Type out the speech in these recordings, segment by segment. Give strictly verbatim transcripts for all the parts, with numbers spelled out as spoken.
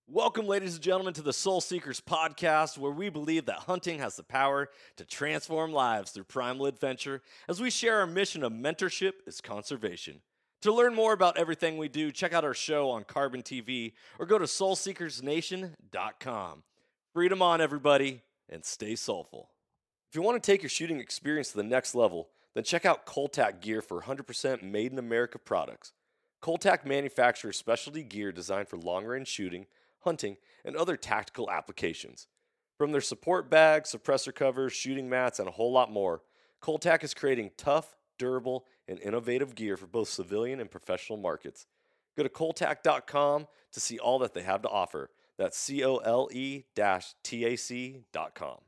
Welcome, ladies and gentlemen, to the Soul Seekers podcast, where we believe that hunting has the power to transform lives through primal adventure as we share our mission of mentorship is conservation. To learn more about everything we do, check out our show on Carbon T V or go to soul seekers nation dot com. Freedom on, everybody, and stay soulful. If you want to take your shooting experience to the next level, then check out Coltac gear for one hundred percent made in America products. Coltac manufactures specialty gear designed for long-range shooting, hunting, and other tactical applications. From their support bags, suppressor covers, shooting mats, and a whole lot more, Coltac is creating tough, durable, and innovative gear for both civilian and professional markets. Go to coltac dot com to see all that they have to offer. That's C O L E T A C dot com.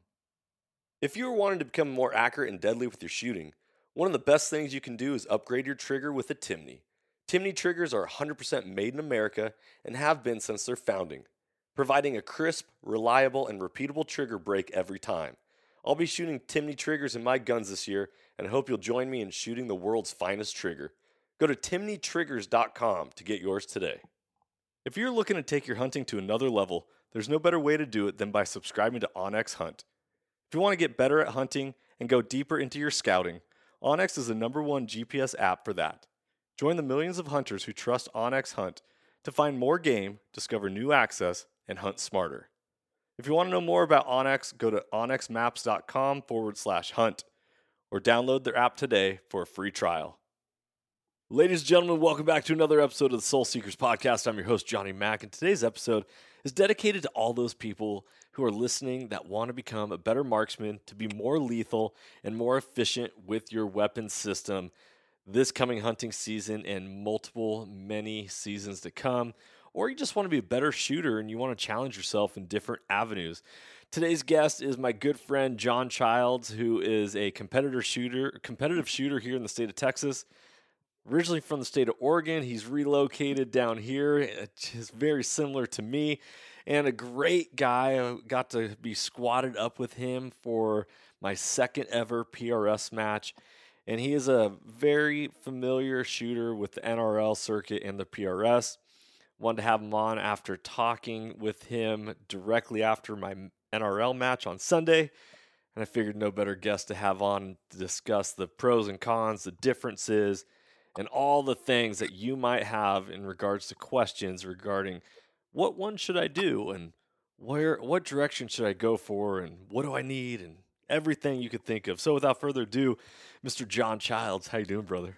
If you are wanting to become more accurate and deadly with your shooting, one of the best things you can do is upgrade your trigger with a Timney. Timney triggers are one hundred percent made in America and have been since their founding, providing a crisp, reliable, and repeatable trigger break every time. I'll be shooting Timney triggers in my guns this year, and I hope you'll join me in shooting the world's finest trigger. Go to timney triggers dot com to get yours today. If you're looking to take your hunting to another level, there's no better way to do it than by subscribing to onX Hunt. If you want to get better at hunting and go deeper into your scouting, onX is the number one G P S app for that. Join the millions of hunters who trust onX Hunt to find more game, discover new access, and hunt smarter. If you want to know more about onX, go to onxmaps.com forward slash hunt or download their app today for a free trial. Ladies and gentlemen, welcome back to another episode of the Soul Seekers podcast. I'm your host, Johnny Mack, and today's episode is dedicated to all those people who are listening that want to become a better marksman, to be more lethal and more efficient with your weapon system this coming hunting season and multiple, many seasons to come, or you just want to be a better shooter and you want to challenge yourself in different avenues. Today's guest is my good friend John Childs, who is a competitor shooter, competitive shooter here in the state of Texas. Originally from the state of Oregon, he's relocated down here. It's very similar to me, and a great guy. I got to be squatted up with him for my second ever P R S match. And he is a very familiar shooter with the N R L circuit and the P R S. Wanted to have him on after talking with him directly after my N R L match on Sunday. And I figured no better guest to have on to discuss the pros and cons, the differences, and all the things that you might have in regards to questions regarding what one should I do and where, what direction should I go for and what do I need and everything you could think of. So without further ado, Mister John Childs, how you doing, brother?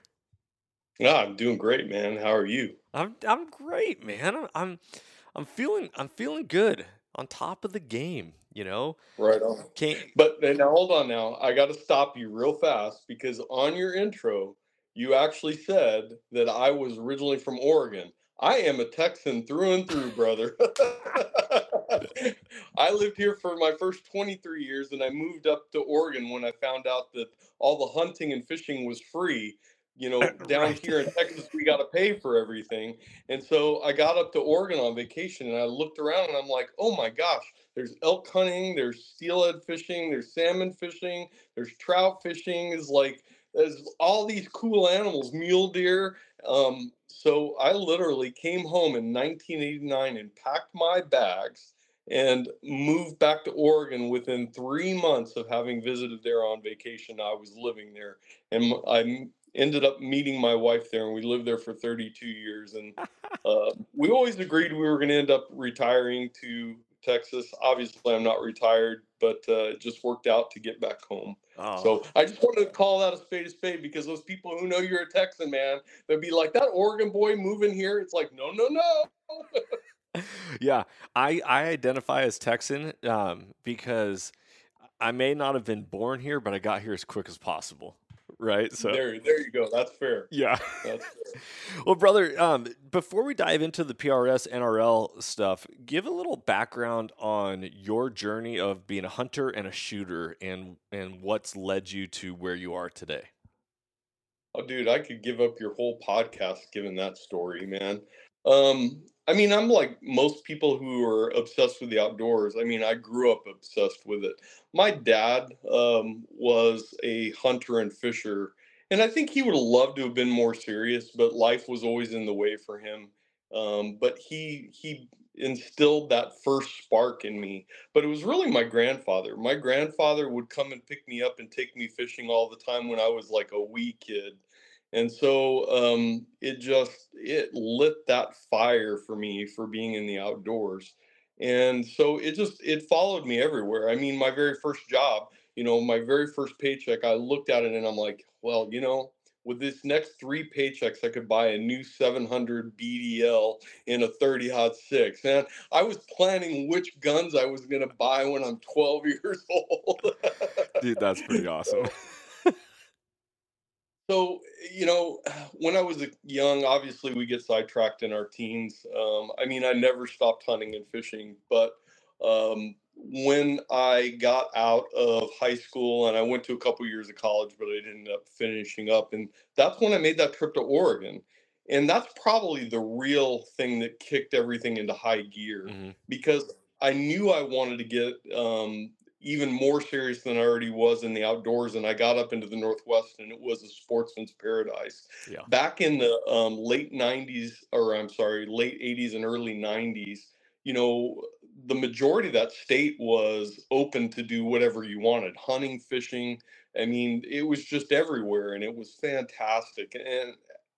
No, I'm doing great, man. How are you? I'm I'm great, man. I'm I'm, I'm feeling I'm feeling good, on top of the game, you know. Right on. Can't. But now hold on now. I got to stop you real fast because on your intro, you actually said that I was originally from Oregon. I am a Texan through and through, brother. I lived here for my first twenty-three years, and I moved up to Oregon when I found out that all the hunting and fishing was free. You know, down Right. here in Texas, we got to pay for everything. And so I got up to Oregon on vacation, and I looked around, and I'm like, oh my gosh, there's elk hunting, there's steelhead fishing, there's salmon fishing, there's trout fishing. Is like there's all these cool animals, mule deer. Um, so I literally came home in nineteen eighty-nine and packed my bags and moved back to Oregon within three months of having visited there on vacation. I was living there, and I ended up meeting my wife there, and we lived there for thirty-two years. And uh, we always agreed we were going to end up retiring to Texas. Obviously, I'm not retired, but uh, it just worked out to get back home. Oh. So I just wanted to call that a spade a spade, because those people who know you're a Texan, man, they'll be like, that Oregon boy moving here. It's like, no, no, no. Yeah, I, I identify as Texan um, because I may not have been born here, but I got here as quick as possible. Right. So there, there you go. That's fair. Yeah. That's fair. Well, brother, um, before we dive into the P R S, N R L stuff, give a little background on your journey of being a hunter and a shooter, and and what's led you to where you are today. Oh, dude, I could give up your whole podcast given that story, man. Um, I mean, I'm like most people who are obsessed with the outdoors. I mean, I grew up obsessed with it. My dad um, was a hunter and fisher, and I think he would have loved to have been more serious, but life was always in the way for him. Um, but he he instilled that first spark in me. But it was really my grandfather. My grandfather would come and pick me up and take me fishing all the time when I was like a wee kid. And so um, it just it lit that fire for me for being in the outdoors. And so it just it followed me everywhere. I mean, my very first job, you know, my very first paycheck, I looked at it and I'm like, well, you know, with this next three paychecks, I could buy a new seven hundred B D L in a thirty hot six. Man, I was planning which guns I was going to buy when I'm twelve years old. Dude, that's pretty awesome. so, so, you know, when I was a young, obviously we get sidetracked in our teens. Um, I mean, I never stopped hunting and fishing, but um, when I got out of high school and I went to a couple years of college, but I didn't end up finishing up, and that's when I made that trip to Oregon. And that's probably the real thing that kicked everything into high gear Mhm. because I knew I wanted to get um, even more serious than I already was in the outdoors. And I got up into the Northwest and it was a sportsman's paradise. Yeah. Back in the um, late nineties, or I'm sorry, late eighties and early nineties, you know, the majority of that state was open to do whatever you wanted hunting, fishing. I mean, it was just everywhere and it was fantastic. And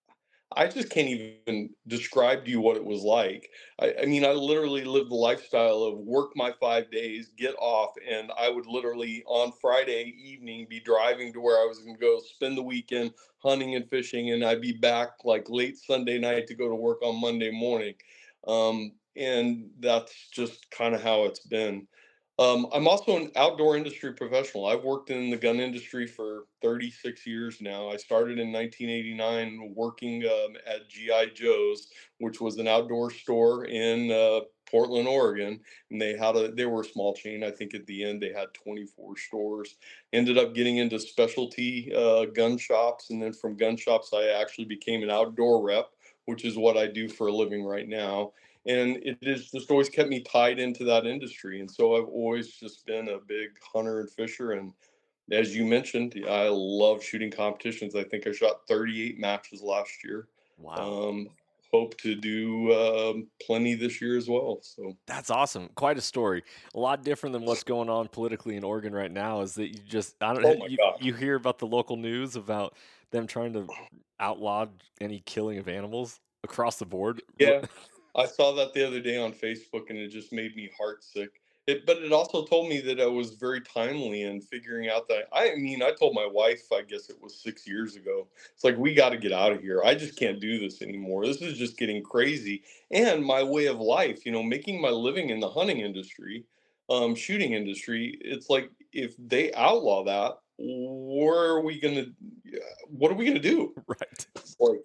I just can't even describe to you what it was like. I, I mean, I literally lived the lifestyle of work my five days, get off, and I would literally on Friday evening be driving to where I was going to go spend the weekend hunting and fishing, and I'd be back like late Sunday night to go to work on Monday morning. Um, and that's just kind of how it's been. Um, I'm also an outdoor industry professional. I've worked in the gun industry for thirty-six years now. I started in nineteen eighty-nine working um, at G I. Joe's, which was an outdoor store in uh, Portland, Oregon. And they had a they were a small chain. I think at the end they had twenty-four stores. Ended up getting into specialty uh, gun shops, and then from gun shops I actually became an outdoor rep, which is what I do for a living right now, and it is just always kept me tied into that industry. And so I've always just been a big hunter and fisher. And as you mentioned, I love shooting competitions. I think I shot thirty-eight matches last year. Wow. Um, Hope to do um, plenty this year as well. So, That's awesome. Quite a story. A lot different than what's going on politically in Oregon right now is that you just I oh don't my you gosh, you hear about the local news about them trying to outlaw any killing of animals across the board. What- yeah, I saw that the other day on Facebook, and it just made me heartsick. It, but it also told me that I was very timely in figuring out that I mean, I told my wife, I guess it was six years ago, it's like, we got to get out of here. I just can't do this anymore. This is just getting crazy. And my way of life, you know, making my living in the hunting industry, um, shooting industry, it's like, if they outlaw that, where are we going to, what are we going to do? right. It's like,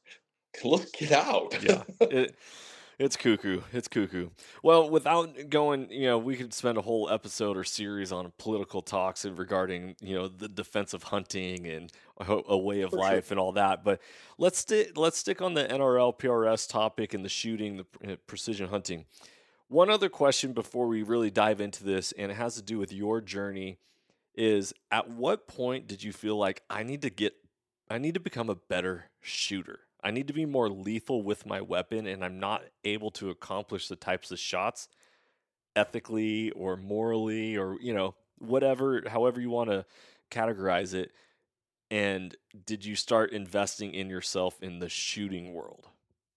let's get out. Yeah. It it's cuckoo. It's cuckoo. Well, without going, you know, we could spend a whole episode or series on political talks and regarding, you know, the defense of hunting and a, ho- a way of For sure. life and all that. But let's stick let's stick on the N R L P R S topic and the shooting, the pr- uh, precision hunting. One other question before we really dive into this, and it has to do with your journey, is at what point did you feel like I need to get, I need to become a better shooter? I need to be more lethal with my weapon, and I'm not able to accomplish the types of shots ethically or morally or, you know, whatever, however you want to categorize it. And did you start investing in yourself in the shooting world?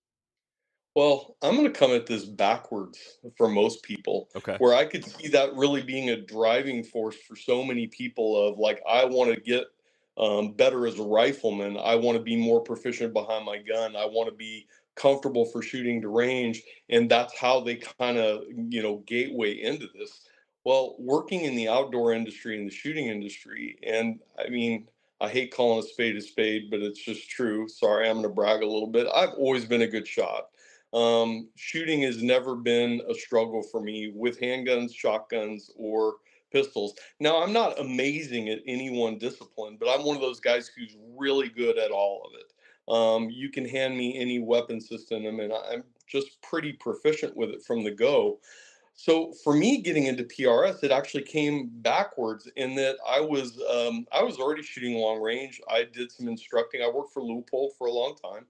Well, I'm going to come at this backwards for most people, Okay. where I could see that really being a driving force for so many people of like, I want to get um, better as a rifleman. I want to be more proficient behind my gun. I want to be comfortable for shooting to range. And that's how they kind of, you know, gateway into this. Well, working in the outdoor industry and the shooting industry, and I mean, I hate calling a spade a spade, but it's just true. Sorry, I'm going to brag a little bit. I've always been a good shot. Um, shooting has never been a struggle for me with handguns, shotguns, or pistols. Now, I'm not amazing at any one discipline, but I'm one of those guys who's really good at all of it. Um, you can hand me any weapon system, and I'm just pretty proficient with it from the go. So for me, getting into P R S, it actually came backwards in that I was um, I was already shooting long range. I did some instructing. I worked for Loophole for a long time.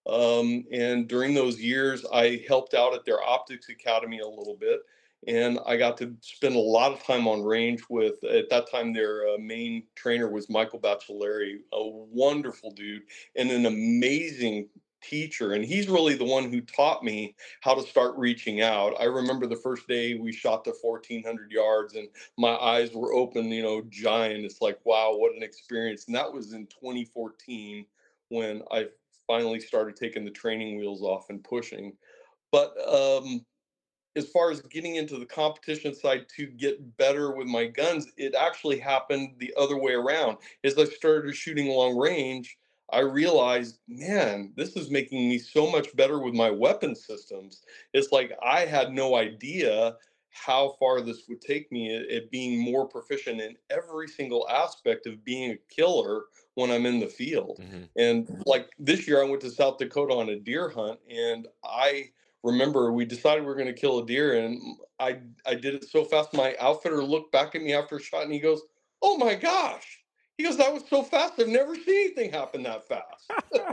Um, and during those years, I helped out at their optics academy a little bit. And I got to spend a lot of time on range with, at that time, their uh, main trainer was Michael Baccelleri, a wonderful dude and an amazing teacher. And he's really the one who taught me how to start reaching out. I remember the first day we shot to fourteen hundred yards and my eyes were open, you know, giant. It's like, wow, what an experience. And that was in twenty fourteen when I finally started taking the training wheels off and pushing. But um, as far as getting into the competition side to get better with my guns, it actually happened the other way around. As I started shooting long range, I realized, man, this is making me so much better with my weapon systems. It's like I had no idea how far this would take me at, at being more proficient in every single aspect of being a killer when I'm in the field. Mm-hmm. And like this year, I went to South Dakota on a deer hunt, and I remember we decided we were going to kill a deer, and I I did it so fast. My outfitter looked back at me after a shot, and he goes, "Oh my gosh!" He goes, "That was so fast. I've never seen anything happen that fast."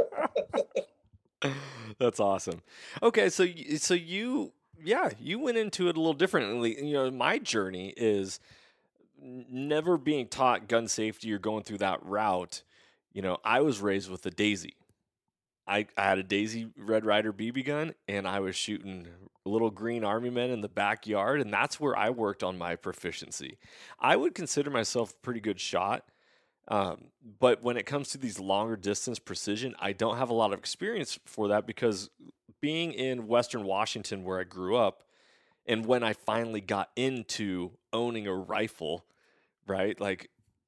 That's awesome. Okay, so y- so you yeah you went into it a little differently. You know, my journey is n- never being taught gun safety or going through that route. You know, I was raised with a Daisy. I, I had a Daisy Red Ryder B B gun, and I was shooting little green army men in the backyard, and that's where I worked on my proficiency. I would consider myself a pretty good shot, um, but when it comes to these longer distance precision, I don't have a lot of experience for that because being in Western Washington, where I grew up, and when I finally got into owning a rifle, right? Like,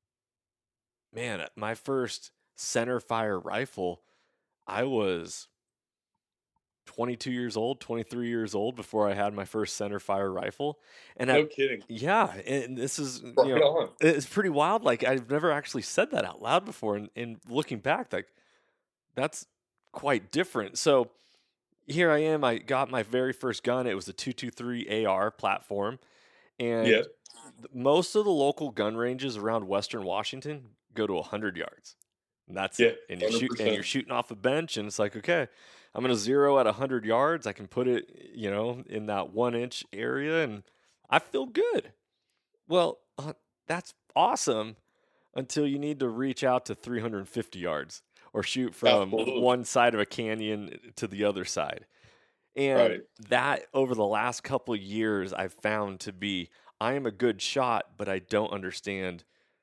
man, my first center fire rifle, I was twenty-two years old, twenty-three years old before I had my first center fire rifle. And No I, kidding. yeah, and this is, you Right know, on. it's pretty wild. Like, I've never actually said that out loud before. And, and looking back, like, that's quite different. So here I am. I got my very first gun. It was a two twenty-three A R platform. And Yeah. th- most of the local gun ranges around Western Washington go to one hundred yards. And that's Yeah. it. And you're shoot, and one hundred you're percent. shooting off a bench, and it's like, okay, I'm gonna zero at one hundred yards. I can put it, you know, in that one inch area, and I feel good. Well, uh, that's awesome until you need to reach out to three hundred fifty yards or shoot from Absolutely. one side of a canyon to the other side. And Right. that over the last couple of years, I've found to be I am a good shot, but I don't understand.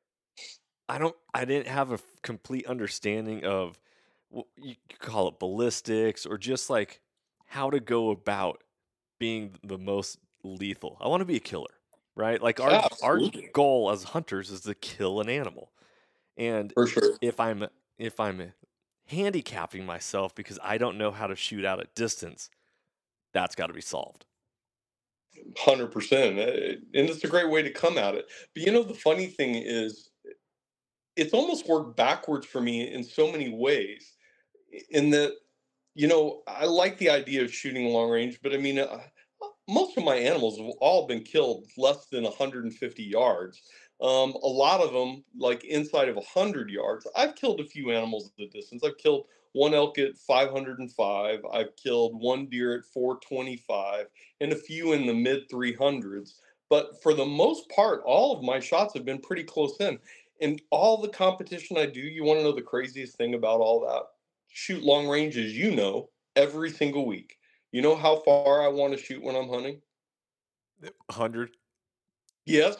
I don't. I didn't have a f- complete understanding of what you could call it ballistics or just like how to go about being the most lethal. I want to be a killer, right? Like our our Absolutely. goal as hunters is to kill an animal. And For sure. if I'm if I'm handicapping myself because I don't know how to shoot out at distance, that's got to be solved. one hundred percent. Uh, And it's a great way to come at it. But you know, the funny thing is, it's almost worked backwards for me in so many ways. In that, you know, I like the idea of shooting long range, but I mean, uh, most of my animals have all been killed less than one hundred fifty yards. Um, a lot of them, like inside of one hundred yards. I've killed a few animals at the distance. I've killed one elk at five hundred five. I've killed one deer at four twenty-five, and a few in the mid three hundreds. But for the most part, all of my shots have been pretty close in. And all the competition I do, you want to know the craziest thing about all that? Shoot long range, as you know, every single week. You know how far I want to shoot when I'm hunting? one hundred. Yes.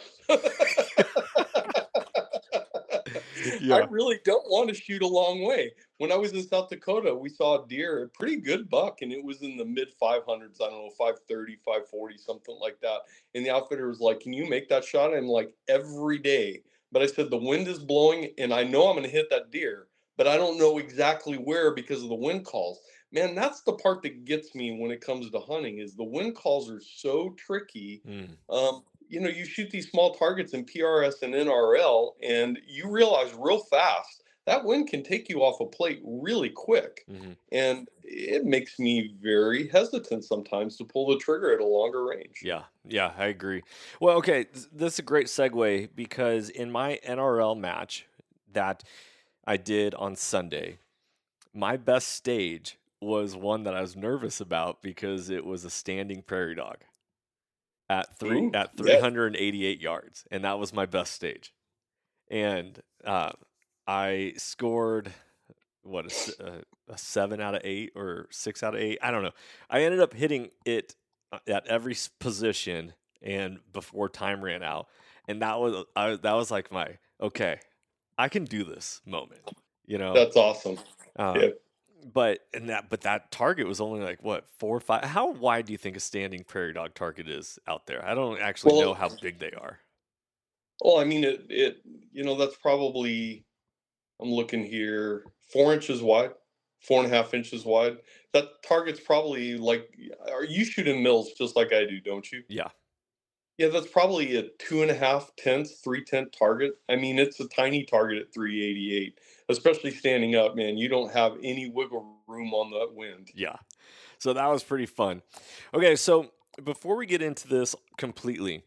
I Yeah. really don't want to shoot a long way. When I was in South Dakota, we saw a deer, a pretty good buck, and it was in the mid five hundreds. I don't know, five thirty, five forty, something like that. And the outfitter was like, "Can you make that shot?" And I'm like, "Every day." But I said, "The wind is blowing, and I know I'm going to hit that deer, but I don't know exactly where because of the wind calls." Man, that's the part that gets me when it comes to hunting is the wind calls are so tricky. Mm, um, you know, you shoot these small targets in P R S and N R L, and you realize real fast that wind can take you off a plate really quick. mhm. And it makes me very hesitant sometimes to pull the trigger at a longer range. Yeah, yeah, I agree. Well, okay, th- this is a great segue because in my N R L match that I did on Sunday, my best stage was one that I was nervous about because it was a standing prairie dog at three Ooh, at yes. three hundred eighty-eight yards, and that was my best stage. And uh, I scored what a, s- a- a seven out of eight or six out of eight. I don't know. I ended up hitting it uh, at every s- position and before time ran out, and that was I, that was like my okay, I can do this moment, you know. That's awesome. Um, Yeah. but and that but that target was only like what four or five. How wide do you think a standing prairie dog target is out there? I don't actually know Well, how big they are. oh, I mean, it, it, you know, that's probably, I'm looking here, four inches wide, four and a half inches wide. That target's probably like, are you shooting mills just like I do, don't you? Yeah, Yeah, that's probably a two and a half tenths, three tenth target. I mean, it's a tiny target at three eighty-eight, especially standing up, man. You don't have any wiggle room on that wind. yeah. So that was pretty fun. Okay, so before we get into this completely,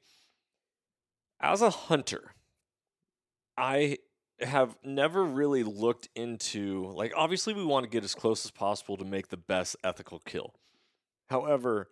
as a hunter, I have never really looked into, like, obviously we want to get as close as possible to make the best ethical kill. However,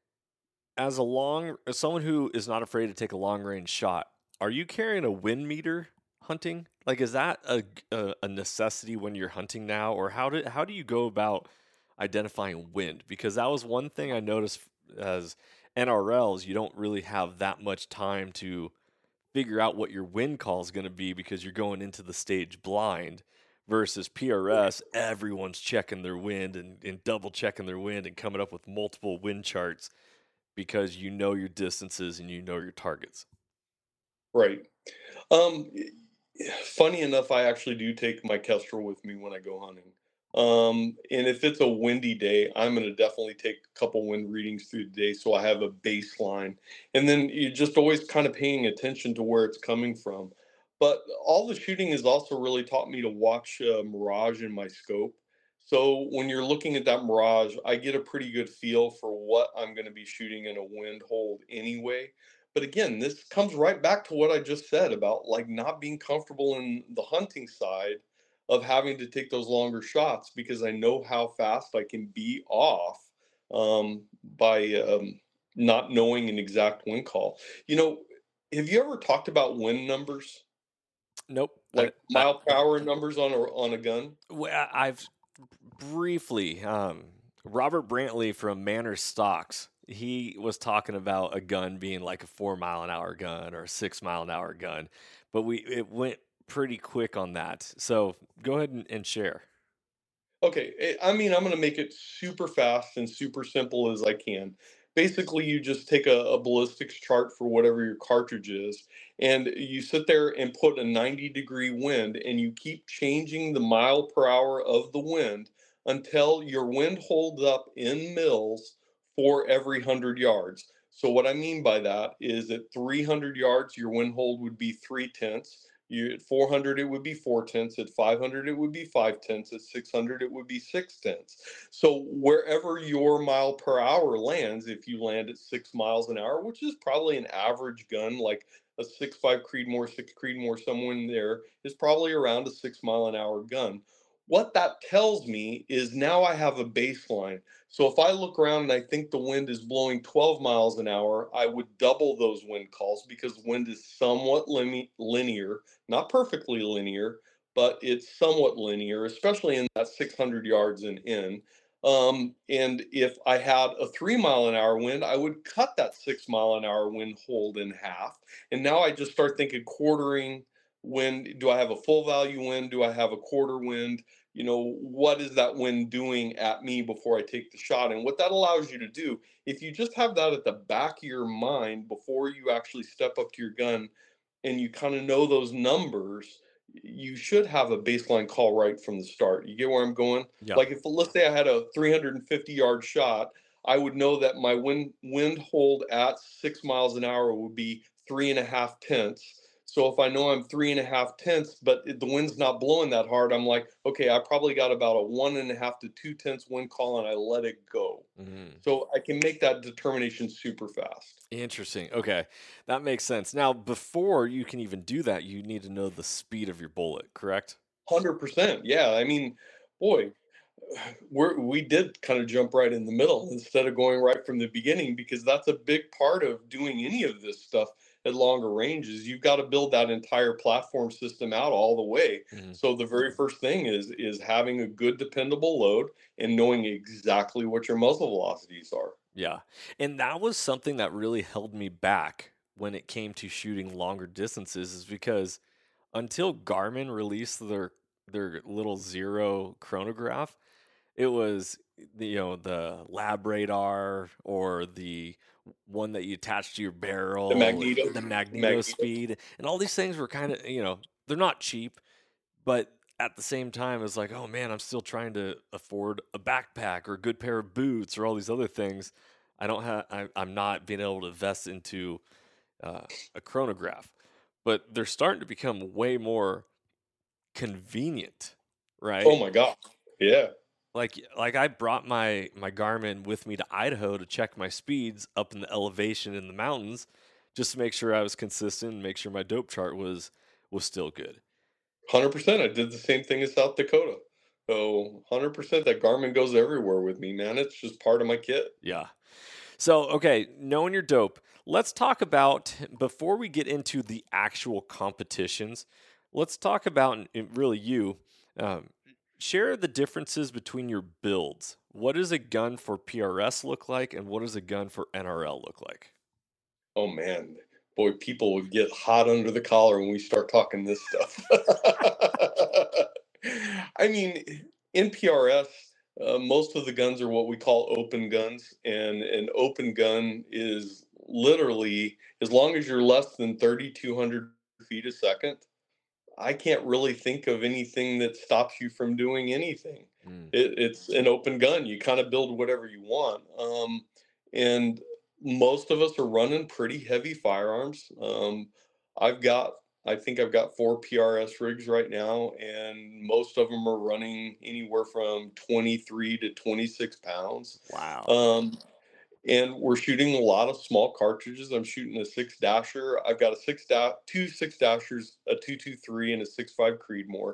as a long as someone who is not afraid to take a long range shot, are you carrying a wind meter hunting? Like, is that a, a, a necessity when you're hunting now, or how do how do you go about identifying wind? Because that was one thing I noticed as N R Ls, you don't really have that much time to figure out what your wind call is going to be because you're going into the stage blind. Versus P R S, everyone's checking their wind and, and double checking their wind and coming up with multiple wind charts because you know your distances and you know your targets. Right. Um, Funny enough, I actually do take my Kestrel with me when I go hunting. Um, and if it's a windy day, I'm going to definitely take a couple wind readings through the day so I have a baseline. And then you're just always kind of paying attention to where it's coming from. But all the shooting has also really taught me to watch uh, mirage in my scope. So when you're looking at that mirage, I get a pretty good feel for what I'm going to be shooting in a wind hold anyway. But again, this comes right back to what I just said about like not being comfortable in the hunting side of having to take those longer shots because I know how fast I can be off um, by um, not knowing an exact wind call. You know, have you ever talked about wind numbers, Nope. I, like I, mile per hour numbers on a on a gun? well, I've briefly, um, Robert Brantley from Manners Stocks, he was talking about a gun being like a four mile an hour gun or a six mile an hour gun, but we it went pretty quick on that. So go ahead and, and share. Okay, eh, I mean, I'm gonna make it super fast and super simple as I can. Basically, you just take a, a ballistics chart for whatever your cartridge is, and you sit there and put a ninety degree wind, and you keep changing the mile per hour of the wind until your wind holds up in mils for every one hundred yards. So what I mean by that is at three hundred yards, your wind hold would be three tenths. You at four hundred, it would be four tenths. At five hundred, it would be five tenths. At six hundred, it would be six tenths. So wherever your mile per hour lands, if you land at six miles an hour, which is probably an average gun, like a six five Creedmoor, six Creedmoor, somewhere in there is probably around a six mile an hour gun. What that tells me is now I have a baseline. So if I look around and I think the wind is blowing twelve miles an hour, I would double those wind calls because wind is somewhat lim- linear, not perfectly linear, but it's somewhat linear, especially in that six hundred yards and in. Um, and if I had a three mile an hour wind, I would cut that six mile an hour wind hold in half. And now I just start thinking quartering wind. Do I have a full value wind? Do I have a quarter wind? You know, what is that wind doing at me before I take the shot? And what that allows you to do, if you just have that at the back of your mind before you actually step up to your gun and you kind of know those numbers, you should have a baseline call right from the start. You get where I'm going? Yeah. Like if let's say I had a three hundred fifty yard shot, I would know that my wind wind hold at six miles an hour would be three and a half tenths. So if I know I'm three and a half tenths, but it, the wind's not blowing that hard, I'm like, okay, I probably got about a one and a half to two tenths wind call, and I let it go. Mhm. So I can make that determination super fast. Interesting. Okay. That makes sense. Now, before you can even do that, you need to know the speed of your bullet, correct? one hundred percent. Yeah. I mean, boy, we're, we did kind of jump right in the middle instead of going right from the beginning, because that's a big part of doing any of this stuff at longer ranges. You've got to build that entire platform system out all the way. Mhm. So the very first thing is is having a good dependable load and knowing exactly what your muzzle velocities are. Yeah. And that was something that really held me back when it came to shooting longer distances, is because until Garmin released their their little zero chronograph, it was the, you know, the lab radar or the one that you attach to your The barrel, magneto, the magneto magneto. speed, and all these things were kind of, you know, they're not cheap, but at the same time, it's like, oh man, I'm still trying to afford a backpack or a good pair of boots or all these other things. I don't have, I, I'm not being able to invest into uh, a chronograph, but they're starting to become way more convenient, right? Oh my god. Yeah. Like, like I brought my my Garmin with me to Idaho to check my speeds up in the elevation in the mountains, just to make sure I was consistent and make sure my dope chart was was still good. one hundred percent. I did the same thing in South Dakota. So one hundred percent that Garmin goes everywhere with me, man. It's just part of my kit. Yeah. So, okay, knowing you're dope, let's talk about, before we get into the actual competitions, let's talk about, and- and really you, um, share the differences between your builds. What does a gun for P R S look like, and what does a gun for N R L look like? Oh man, boy, people would get hot under the collar when we start talking this stuff. I mean, in P R S, uh, most of the guns are what we call open guns, and an open gun is literally, as long as you're less than thirty-two hundred feet a second, I can't really think of anything that stops you from doing anything. Mm. It, it's an open gun. You kind of build whatever you want. Um, and most of us are running pretty heavy firearms. Um, I've got, I think I've got four P R S rigs right now, and most of them are running anywhere from twenty-three to twenty-six pounds. Wow. Um, and we're shooting a lot of small cartridges. I'm shooting a six dasher. I've got a six da- two six dashers, a two two three, and a six five Creedmoor,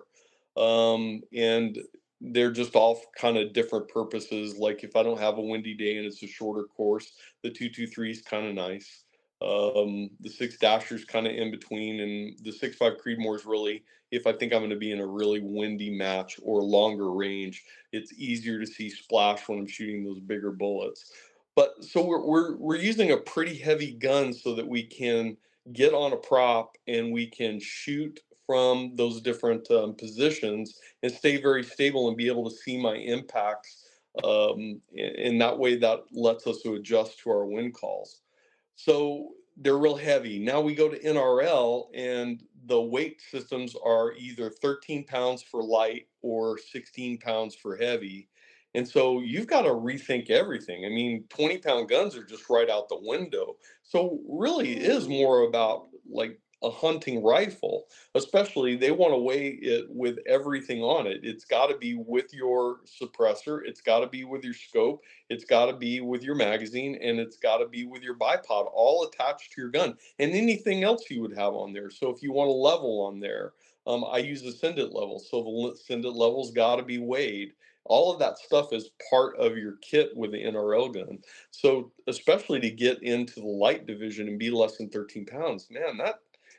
um, and they're just all kind of different purposes. Like if I don't have a windy day and it's a shorter course, the two two three is kind of nice. Um, the six dasher's kind of in between, and the six five Creedmoor is really, if I think I'm going to be in a really windy match or longer range, it's easier to see splash when I'm shooting those bigger bullets. But so we're we're we're using a pretty heavy gun so that we can get on a prop and we can shoot from those different um, positions and stay very stable and be able to see my impacts. Um, and, and that way, that lets us to adjust to our wind calls. So they're real heavy. Now we go to N R L, and the weight systems are either thirteen pounds for light or sixteen pounds for heavy. And so you've got to rethink everything. I mean, twenty pound guns are just right out the window. So really it is more about like a hunting rifle, especially they want to weigh it with everything on it. It's got to be with your suppressor, it's got to be with your scope, it's got to be with your magazine, and it's got to be with your bipod, all attached to your gun, and anything else you would have on there. So if you want a level on there, um, I use the Sendit level. So the Sendit level's got to be weighed. All of that stuff is part of your kit with the N R L gun. So especially to get into the light division and be less than thirteen pounds, man, that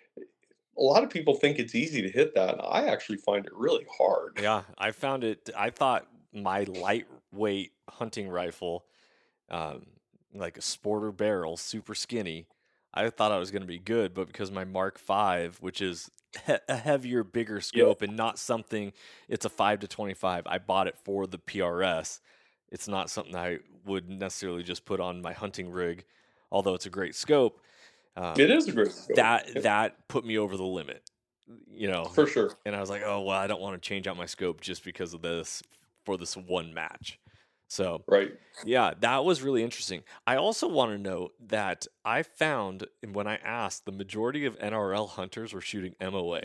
a lot of people think it's easy to hit that. I actually find it really hard. Yeah, I found it. I thought my lightweight hunting rifle, um, like a sporter barrel, super skinny, I thought I was going to be good, but because my Mark five, which is he- a heavier, bigger Yeah. scope and not something, it's a five to twenty-five. I bought it for the P R S. It's not something I would necessarily just put on my hunting rig, although it's a great scope. Um, It is a great scope. that Yeah, that put me over the limit, you know. for sure. And I was like, oh well, I don't want to change out my scope just because of this for this one match. So Right. yeah, that was really interesting. I also want to note that I found when I asked, the majority of N R L hunters were shooting M O A.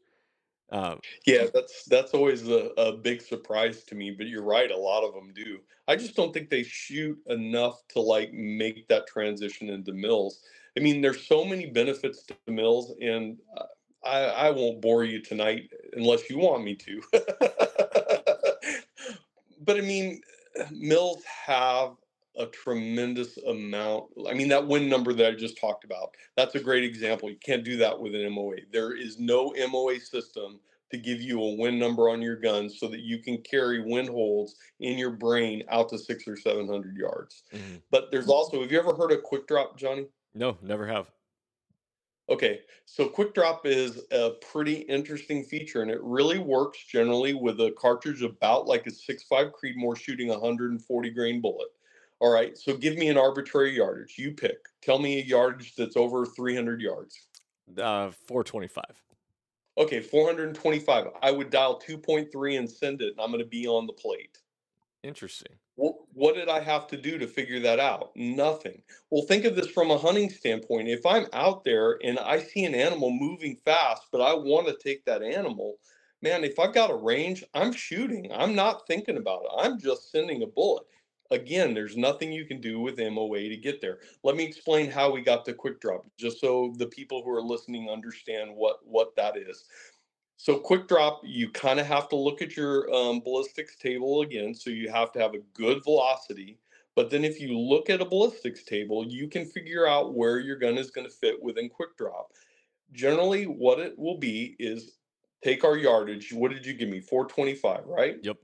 Um, Yeah, that's that's always a, a big surprise to me, but you're right, a lot of them do. I just don't think they shoot enough to like make that transition into mills. I mean, there's so many benefits to mills, and uh, I I won't bore you tonight unless you want me to. but I mean, mills have a tremendous amount. I mean, that win number that I just talked about, that's a great example. You can't do that with an M O A. There is no M O A system to give you a win number on your gun so that you can carry win holds in your brain out to six or seven hundred yards. Mhm. But there's also, have you ever heard of quick drop, Johnny? No, never have. Okay, so quick drop is a pretty interesting feature, and it really works generally with a cartridge about like a six five Creedmoor shooting a one hundred forty grain bullet. All right, so give me an arbitrary yardage. You pick. Tell me a yardage that's over three hundred yards. Uh, four twenty-five. Okay, four hundred twenty-five. I would dial two point three and send it, and I'm going to be on the plate. Interesting. What, what did I have to do to figure that out? Nothing. Well, think of this from a hunting standpoint. If I'm out there and I see an animal moving fast, but I want to take that animal, man, if I've got a range, I'm shooting. I'm not thinking about it. I'm just sending a bullet. Again, there's nothing you can do with M O A to get there. Let me explain how we got to quick drop, just so the people who are listening understand what, what that is. So quick drop, you kind of have to look at your um, ballistics table again. So you have to have a good velocity. But then if you look at a ballistics table, you can figure out where your gun is going to fit within quick drop. Generally, what it will be is take our yardage. What did you give me? four twenty-five, right? Yep.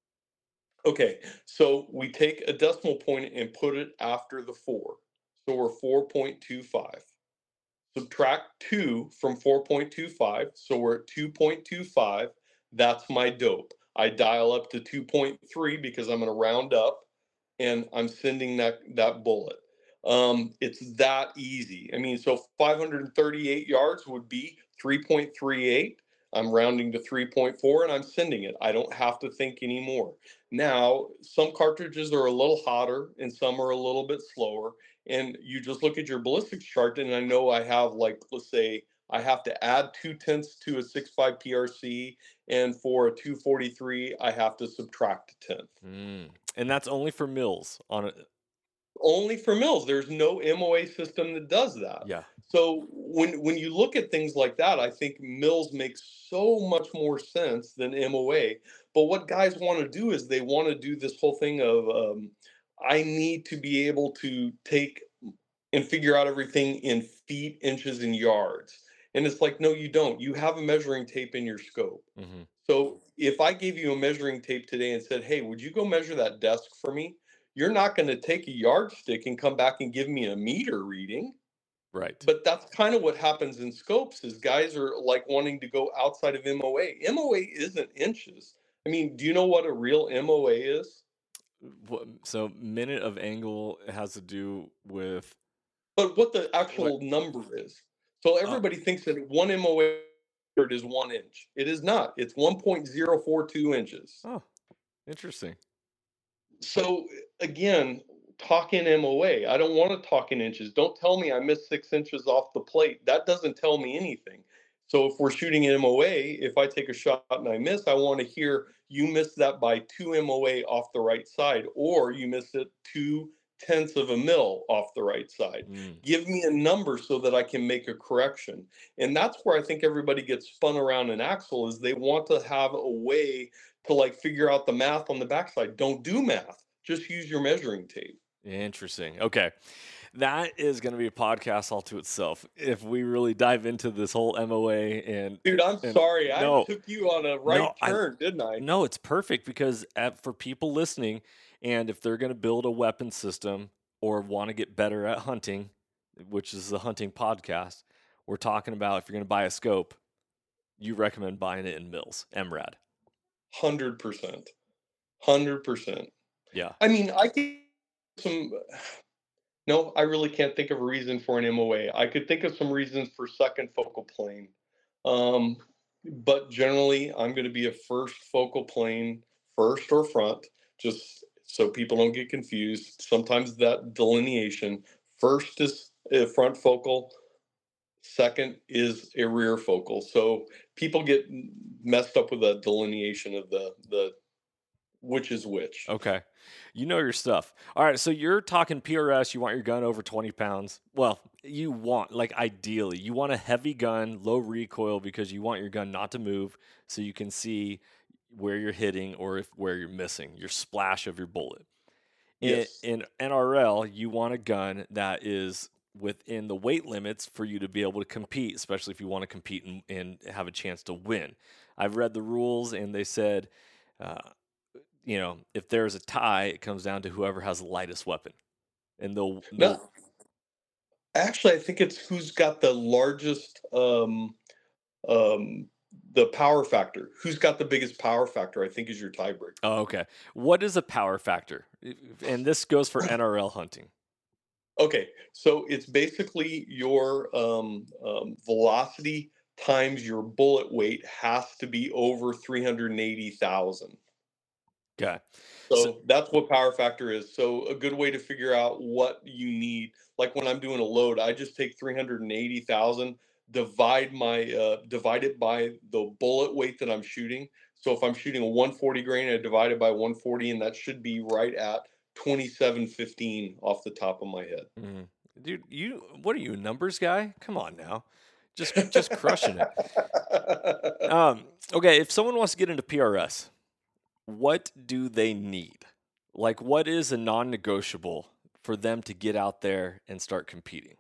Okay, so we take a decimal point and put it after the four. So we're four point two five. Subtract two from four point two five, so we're at two point two five. That's my dope. I dial up to two point three because I'm going to round up, and I'm sending that that bullet. Um, it's that easy. I mean, so five hundred thirty-eight yards would be three point three eight. I'm rounding to three point four and I'm sending it. I don't have to think anymore. Now, some cartridges are a little hotter and some are a little bit slower. And you just look at your ballistics chart, and I know I have, like, let's say I have to add two tenths to a six five P R C, and for a two forty-three, I have to subtract a tenth. Mm. And that's only for mills on it. Only for mills. There's no M O A system that does that. Yeah. So when when you look at things like that, I think mills make so much more sense than M O A. But what guys want to do is they want to do this whole thing of um, I need to be able to take and figure out everything in feet, inches, and yards. And it's like, no, you don't. You have a measuring tape in your scope. Mm-hmm. So if I gave you a measuring tape today and said, hey, would you go measure that desk for me? You're not going to take a yardstick and come back and give me a meter reading. Right. But that's kind of what happens in scopes is guys are like wanting to go outside of M O A. M O A isn't inches. I mean, do you know what a real M O A is? What, so minute of angle has to do with. But what the actual What? number is. So Oh, everybody thinks that one M O A is one inch. It is not. It's one point zero four two inches. oh, interesting. So again, talk in M O A. I don't want to talk in inches. Don't tell me I missed six inches off the plate. That doesn't tell me anything. So if we're shooting in M O A, if I take a shot and I miss, I want to hear you missed that by two M O A off the right side, or you missed it two tenths of a mil off the right side. Mm. Give me a number so that I can make a correction. And that's where I think everybody gets spun around an axle is they want to have a way to like figure out the math on the backside. Don't do math. Just use your measuring tape. Interesting. Okay. That is going to be a podcast all to itself. If we really dive into this whole M O A and Dude, I'm and, sorry. no, I took you on a right no, I- turn, didn't I? No, it's perfect because at, for people listening, and if they're going to build a weapon system or want to get better at hunting, which is the hunting podcast, we're talking about if you're going to buy a scope, you recommend buying it in mills, M RAD. one hundred percent. one hundred percent. Yeah. I mean, I can some. No, I really can't think of a reason for an M O A. I could think of some reasons for second focal plane. Um, but generally, I'm going to be a first focal plane, first or front, just so people don't get confused. Sometimes that delineation, first is a front focal, second is a rear focal. So people get messed up with that delineation of the, the which is which. Okay. You know your stuff. All right. So you're talking P R S. You want your gun over twenty pounds. Well, you want, like, ideally, you want a heavy gun, low recoil, because you want your gun not to move so you can see where you're hitting or if where you're missing, your splash of your bullet. In, Yes. in N R L, you want a gun that is within the weight limits for you to be able to compete, especially if you want to compete and, and have a chance to win. I've read the rules, and they said, uh, you know, if there's a tie, it comes down to whoever has the lightest weapon, and they'll they'll. No, actually, I think it's who's got the largest um, um, the power factor. Who's got the biggest power factor? I think is your tiebreaker. Oh, okay. What is a power factor? And this goes for N R L hunting. Okay, so it's basically your um, um, velocity times your bullet weight has to be over three hundred eighty thousand. Okay. So So, that's what power factor is. So a good way to figure out what you need, like when I'm doing a load, I just take three hundred eighty thousand, divide my uh, divide it by the bullet weight that I'm shooting. So if I'm shooting a one forty grain, I divide it by one forty, and that should be right at twenty-seven fifteen off the top of my head. mm, dude, you what are you, a numbers guy? Come on now, just just crushing it. Um, okay, if someone wants to get into P R S, what do they need? Like, what is a non-negotiable for them to get out there and start competing?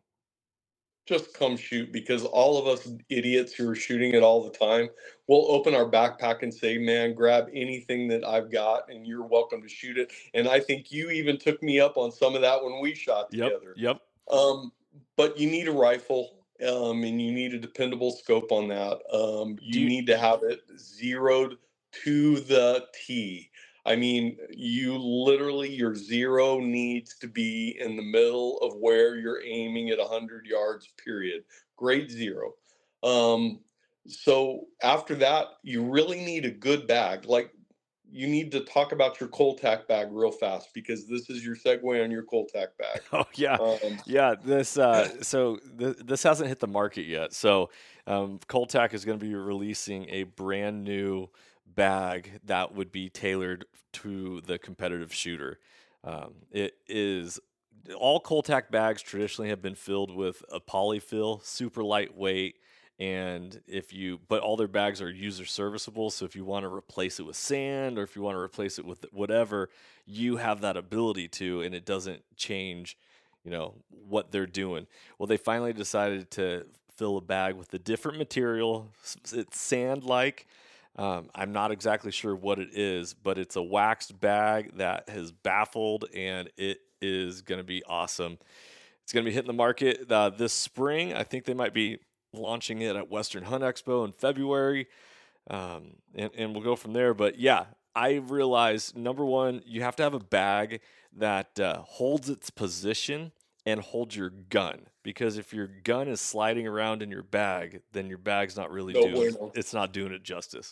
Just come shoot, because all of us idiots who are shooting it all the time will open our backpack and say, man, grab anything that I've got and you're welcome to shoot it. And I think you even took me up on some of that when we shot Yep, together. yep. Um, but you need a rifle, um, and you need a dependable scope on that. Um, Do you you, need to have it zeroed to the T. I mean, you literally, your zero needs to be in the middle of where you're aiming at one hundred yards, period. Grade zero. Um, so after that, you really need a good bag. Like, you need to talk about your Coltac bag real fast, because this is your segue on your Coltac bag. oh yeah, Um, yeah. This uh, so th- this hasn't hit the market yet. So um, Coltac is going to be releasing a brand new bag that would be tailored to the competitive shooter. Um, it is all Coltac bags traditionally have been filled with a polyfill, super lightweight. And if you, but all their bags are user serviceable. So if you want to replace it with sand or if you want to replace it with whatever, you have that ability to, and it doesn't change, you know, what they're doing. Well, they finally decided to fill a bag with a different material. It's sand like. Um, I'm not exactly sure what it is, but it's a waxed bag that has baffled, and it is going to be awesome. It's going to be hitting the market uh, this spring. I think they might be launching it at Western Hunt Expo in February, um, and, and we'll go from there. But yeah, I realize, number one, you have to have a bag that uh, holds its position and holds your gun, because if your gun is sliding around in your bag, then your bag's not really no doing bueno. it's not doing it justice.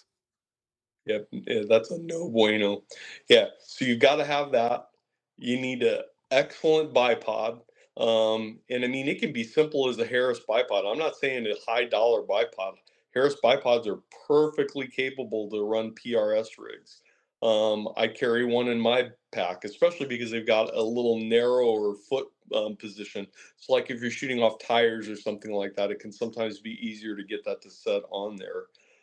Yep, yeah, that's a no bueno. Yeah, so you got to have that. You need a excellent bipod. Um, and I mean, it can be simple as a Harris bipod. I'm not saying a high dollar bipod. Harris bipods are perfectly capable to run P R S rigs. Um, I carry one in my pack, especially because they've got a little narrower foot um, position. So, like if you're shooting off tires or something like that, it can sometimes be easier to get that to set on there.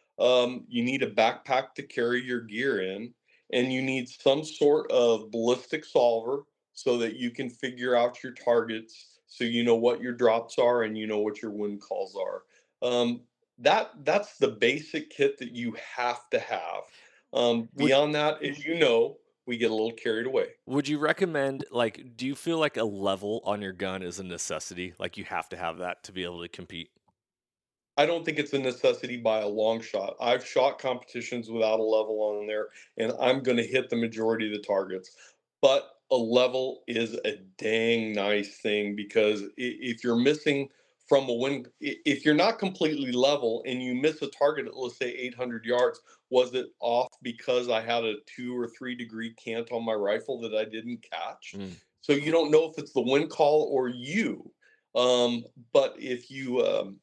Um, you need a backpack to carry your gear in, and you need some sort of ballistic solver so that you can figure out your targets, so you know what your drops are and you know what your wind calls are. Um, that that's the basic kit that you have to have. Um, Would beyond that, as you know, we get a little carried away. would you recommend, like, do you feel like a level on your gun is a necessity? Like you have to have that to be able to compete? I don't think it's a necessity by a long shot. I've shot competitions without a level on there, and I'm going to hit the majority of the targets. But a level is a dang nice thing, because if you're missing from a win, if you're not completely level and you miss a target at, let's say, eight hundred yards, was it off because I had a two or three degree cant on my rifle that I didn't catch? Mm. So you don't know if it's the wind call or you. Um, but if you um,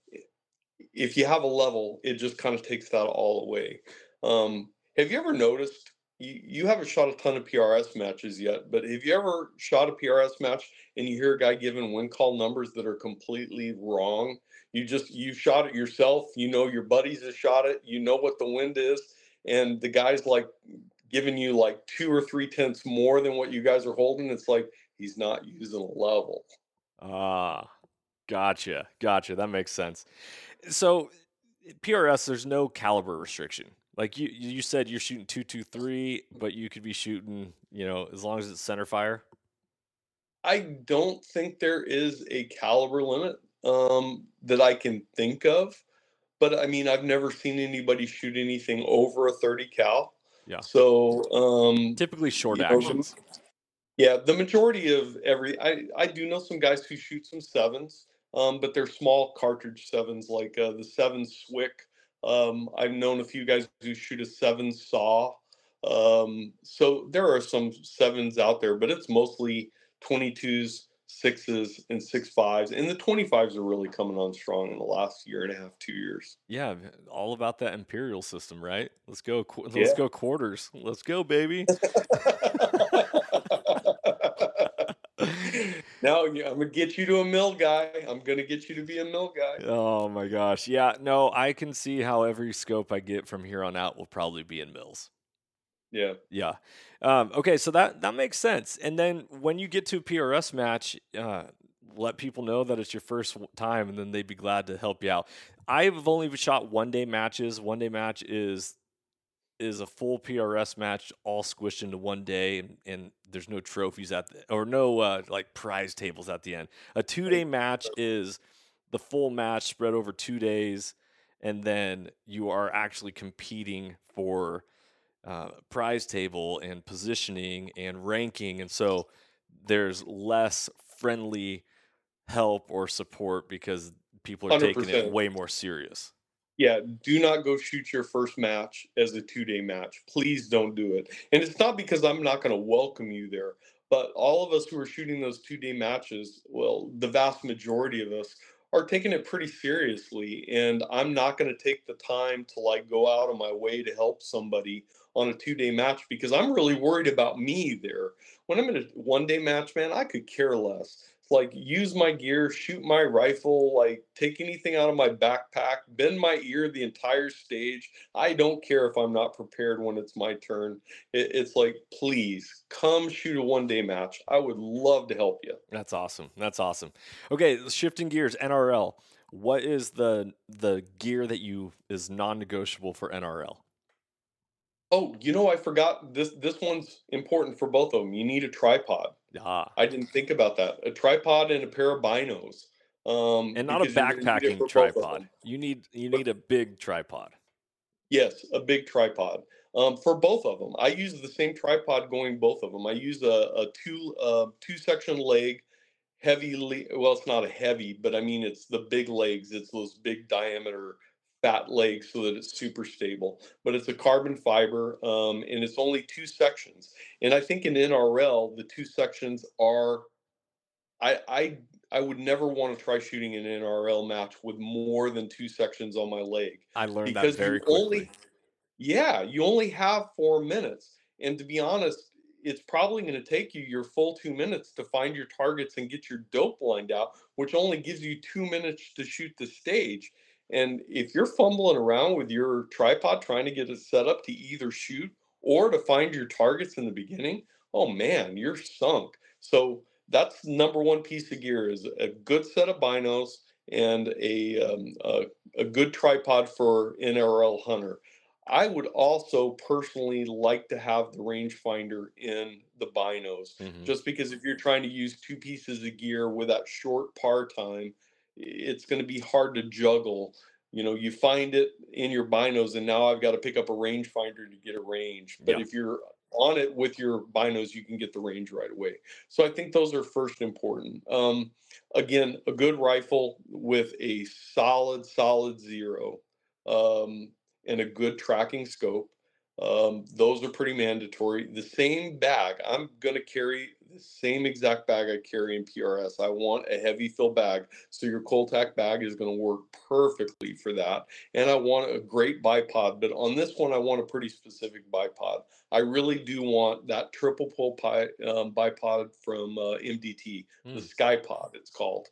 if you have a level, it just kind of takes that all away. Um, have you ever noticed, you, you haven't shot a ton of P R S matches yet, but have you ever shot a P R S match and you hear a guy giving wind call numbers that are completely wrong? You just, you shot it yourself, you know your buddies have shot it, you know what the wind is, and the guy's like giving you like two or three tenths more than what you guys are holding, it's like he's not using a level. Ah, gotcha, gotcha. That makes sense. So P R S, there's no caliber restriction. Like you, you said you're shooting two two three, but you could be shooting, you know, as long as it's center fire. I don't think there is a caliber limit um, that I can think of, but I mean, I've never seen anybody shoot anything over a thirty cal. Yeah. So, um, Typically short you know, the- actions. yeah, the majority of every, I, I do know some guys who shoot some sevens, um, but they're small cartridge sevens, like uh, the seven Swick. Um, I've known a few guys who shoot a seven saw. Um, so there are some sevens out there, but it's mostly twenty-twos, sixes, and six fives. And the twenty-fives are really coming on strong in the last year and a half, two years. Yeah, all about that imperial system, right? Let's go. qu- Let's Yeah. go quarters. Let's go, baby. Now yeah, I'm gonna get you to a mill guy. I'm gonna get you to be a mill guy. Oh my gosh. Yeah, no, I can see how every scope I get from here on out will probably be in mills. Yeah. Yeah. Um, okay, so that that makes sense. And then when you get to a P R S match, uh, let people know that it's your first w- time, and then they'd be glad to help you out. I've only shot one day matches. One day match is is a full P R S match, all squished into one day, and, and there's no trophies at the, or no uh, like prize tables at the end. A two day match is the full match spread over two days, and then you are actually competing for uh, prize table and positioning and ranking, and so there's less friendly help or support because people are taking it one hundred percent. way more serious. Yeah, do not go shoot your first match as a two-day match. Please don't do it. And it's not because I'm not going to welcome you there, but all of us who are shooting those two-day matches, well, the vast majority of us are taking it pretty seriously, and I'm not going to take the time to like go out of my way to help somebody on a two-day match because I'm really worried about me there. When I'm in a one-day match, man, I could care less. Like use my gear, shoot my rifle, like take anything out of my backpack, bend my ear the entire stage. I don't care if I'm not prepared when it's my turn. It, it's like, please come shoot a one day match. I would love to help you. That's awesome. That's awesome. Okay, shifting gears, N R L. What is the the gear that you is non-negotiable for N R L? Oh, you know, I forgot this. This one's important for both of them. You need a tripod. Ah, I didn't think about that. A tripod and a pair of binos. Um, and not a because you're going to need it backpacking for both of tripod. them. You need you But need a big tripod. yes, a big tripod. Um, for both of them, I use the same tripod going both of them. I use a, a two uh, two section leg, heavy. Le- well, it's not a heavy, but I mean it's the big legs. It's those big diameter fat legs so that it's super stable. But it's a carbon fiber, um, and it's only two sections. And I think in N R L the two sections are. I I I would never want to try shooting an N R L match with more than two sections on my leg I learned that because very you quickly. only yeah, you only have four minutes, and to be honest, it's probably gonna take you your full two minutes to find your targets and get your dope lined out, which only gives you two minutes to shoot the stage, and if you're fumbling around with your tripod trying to get it set up to either shoot or to find your targets in the beginning, oh man, you're sunk. So that's number one piece of gear is a good set of binos and a um, a, a good tripod for N R L hunter. I would also personally like to have the rangefinder in the binos, Hmm. just because if you're trying to use two pieces of gear with that short par time, it's going to be hard to juggle. You know, you find it in your binos, and now I've got to pick up a rangefinder to get a range. But Yeah. if you're on it with your binos, you can get the range right away. So I think those are first important. Um, again, a good rifle with a solid, solid zero. Um, and a good tracking scope. Um, those are pretty mandatory. The same bag, I'm going to carry the same exact bag I carry in P R S. I want a heavy fill bag. So your Coltac bag is going to work perfectly for that. And I want a great bipod. But on this one, I want a pretty specific bipod. I really do want that triple pull pi, um, bipod from uh, M D T, the Mm. SkyPod, it's called.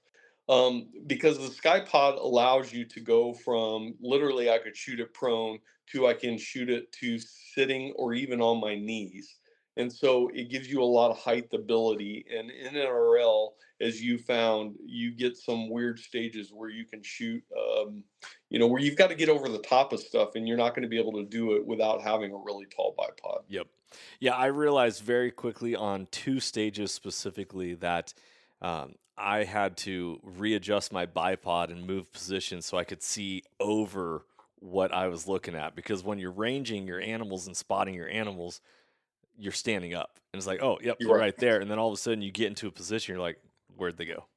Um, because the sky pod allows you to go from literally I could shoot it prone to I can shoot it to sitting or even on my knees. And so it gives you a lot of height ability. And in N R L, as you found, you get some weird stages where you can shoot, um, you know, where you've got to get over the top of stuff and you're not going to be able to do it without having a really tall bipod. Yep. Yeah, I realized very quickly on two stages specifically that um, I had to readjust my bipod and move position so I could see over what I was looking at. Because when you're ranging your animals and spotting your animals, you're standing up. And it's like, oh, yep, You're they're right. right there. And then all of a sudden you get into a position, you're like, where'd they go?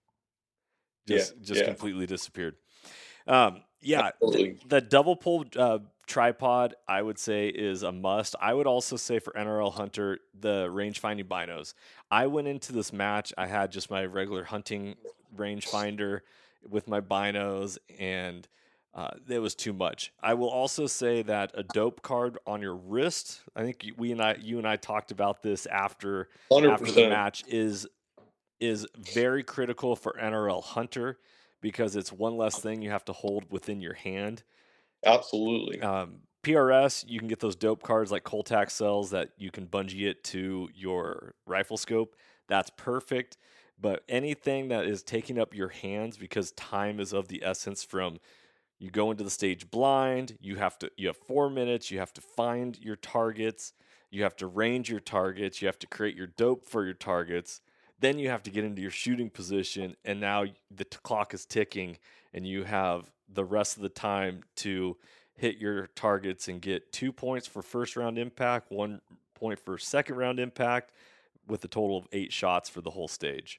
Just, Yeah, just yeah. completely disappeared. Um, yeah, the, Absolutely. the double pole uh, tripod, I would say, is a must. I would also say for N R L Hunter, the range finding binos. I went into this match, I had just my regular hunting rangefinder with my binos, and uh, it was too much. I will also say that a dope card on your wrist. I think we and I, you and I talked about this after after the one hundred percent. match. Is is very critical for N R L Hunter because it's one less thing you have to hold within your hand. Absolutely. Um, P R S, you can get those dope cards like Coltac cells that you can bungee it to your rifle scope. That's perfect. But anything that is taking up your hands, because time is of the essence, from you go into the stage blind, you have to you have four minutes, you have to find your targets, you have to range your targets, you have to create your dope for your targets, then you have to get into your shooting position, and now the t- clock is ticking, and you have the rest of the time to hit your targets and get two points for first round impact, one point for second round impact, with a total of eight shots for the whole stage.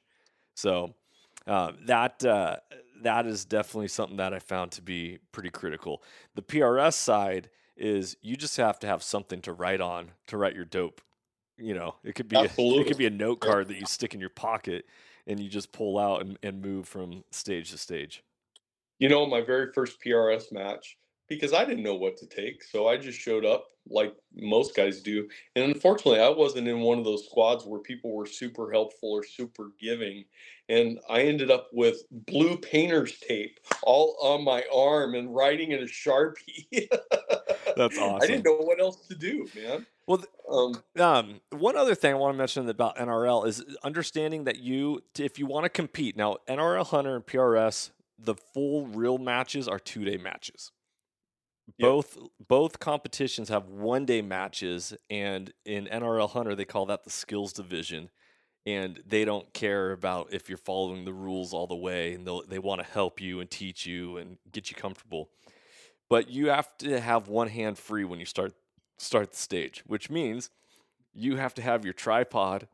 So uh, that uh, that is definitely something that I found to be pretty critical. The P R S side is you just have to have something to write on to write your dope. You know, it could be a, it could be a note Yeah. card that you stick in your pocket and you just pull out and, and move from stage to stage. You know, my very first P R S match, because I didn't know what to take, so I just showed up like most guys do. And unfortunately, I wasn't in one of those squads where people were super helpful or super giving. And I ended up with blue painter's tape all on my arm and writing in a Sharpie. That's I awesome. didn't know what else to do, man. Well, th- Um, um, one other thing I want to mention about N R L is understanding that you, if you want to compete now, N R L Hunter and P R S, the full real matches are two day matches. Yep. Both both competitions have one day matches, and in N R L Hunter they call that the skills division, and they don't care about if you're following the rules all the way, and they they want to help you and teach you and get you comfortable. But you have to have one hand free when you start start the stage, which means you have to have your tripod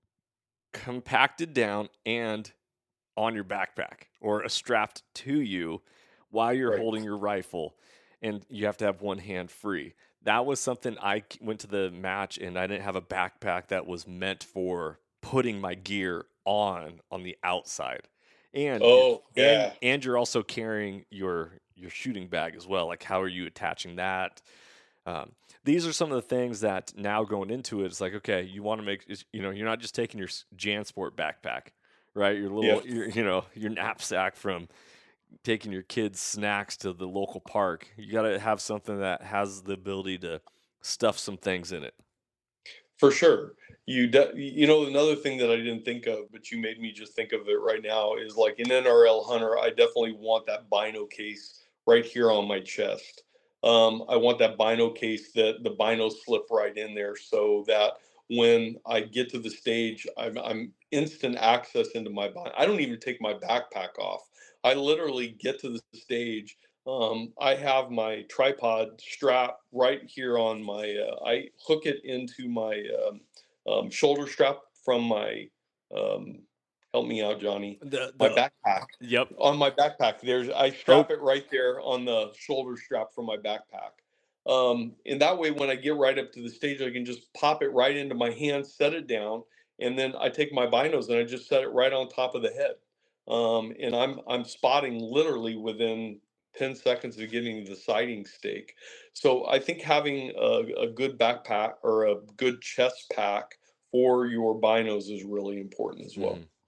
compacted down and on your backpack or strapped to you while you're Right. holding your rifle, and you have to have one hand free. That was something I c- went to the match, and I didn't have a backpack that was meant for putting my gear on on the outside. And you're- Oh, and yeah. and you're also carrying your your shooting bag as well. Like, how are you attaching that? Um, these are some of the things that now going into it, it's like, okay, you want to make, it's- you know, you're not just taking your s- JanSport backpack, right? Your little, Yeah. your, you know, your knapsack from taking your kids' snacks to the local park. You got to have something that has the ability to stuff some things in it. For sure. You de- you know, another thing that I didn't think of, but you made me just think of it right now, is like in N R L Hunter, I definitely want that bino case right here on my chest. Um, I want that bino case that the binos slip right in there so that when I get to the stage, I'm, I'm instant access into my bino. I don't even take my backpack off. I literally get to the stage. Um, I have my tripod strap right here on my. Uh, I hook it into my um, um, shoulder strap from my. Um, help me out, Johnny. The, My the, backpack. yep. On my backpack, there's I strap it right there on the shoulder strap from my backpack. Um, and that way, when I get right up to the stage, I can just pop it right into my hand, set it down, and then I take my binos and I just set it right on top of the head. Um, and I'm I'm spotting literally within ten seconds of getting the sighting stake. So I think having a, a good backpack or a good chest pack for your binos is really important as well. Mhm.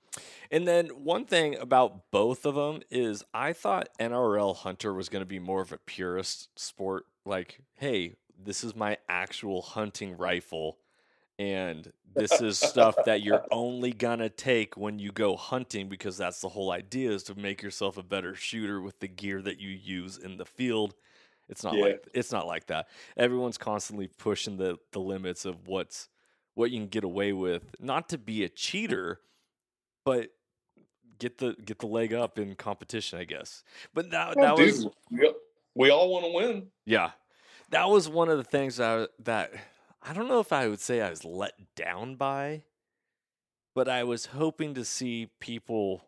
And then one thing about both of them is I thought N R L Hunter was going to be more of a purist sport. Like, hey, this is my actual hunting rifle, and this is stuff that you're only going to take when you go hunting, because that's the whole idea, is to make yourself a better shooter with the gear that you use in the field. It's not Yeah. like it's not like that. Everyone's constantly pushing the the limits of what's what you can get away with, not to be a cheater, but get the get the leg up in competition, I guess. But that Oh, that was dude, we, we all want to win. yeah, that was one of the things that I, that I don't know if I would say I was let down by, but I was hoping to see people,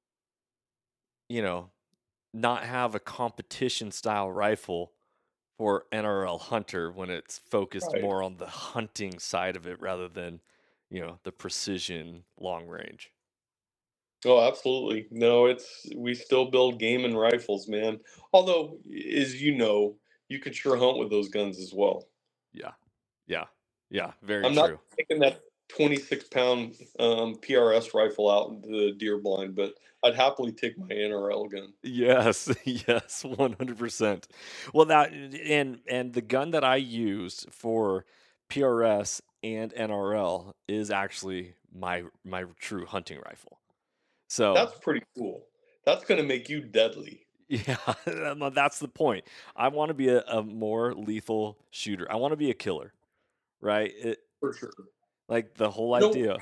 you know, not have a competition style rifle for N R L Hunter when it's focused Right. more on the hunting side of it rather than, you know, the precision long range. Oh, absolutely. No, it's we still build game and rifles, man. Although, as you know, you could sure hunt with those guns as well. Yeah. Yeah. Yeah. Very I'm not true. taking that twenty-six pound um, P R S rifle out into the deer blind, but I'd happily take my N R L gun. Yes, yes, one hundred percent. Well, that and and the gun that I used for P R S and N R L is actually my my true hunting rifle. So, That's pretty cool. That's going to make you deadly. yeah, that's the point. I want to be a, a more lethal shooter. I want to be a killer, right? It, For sure. like the whole You know, idea.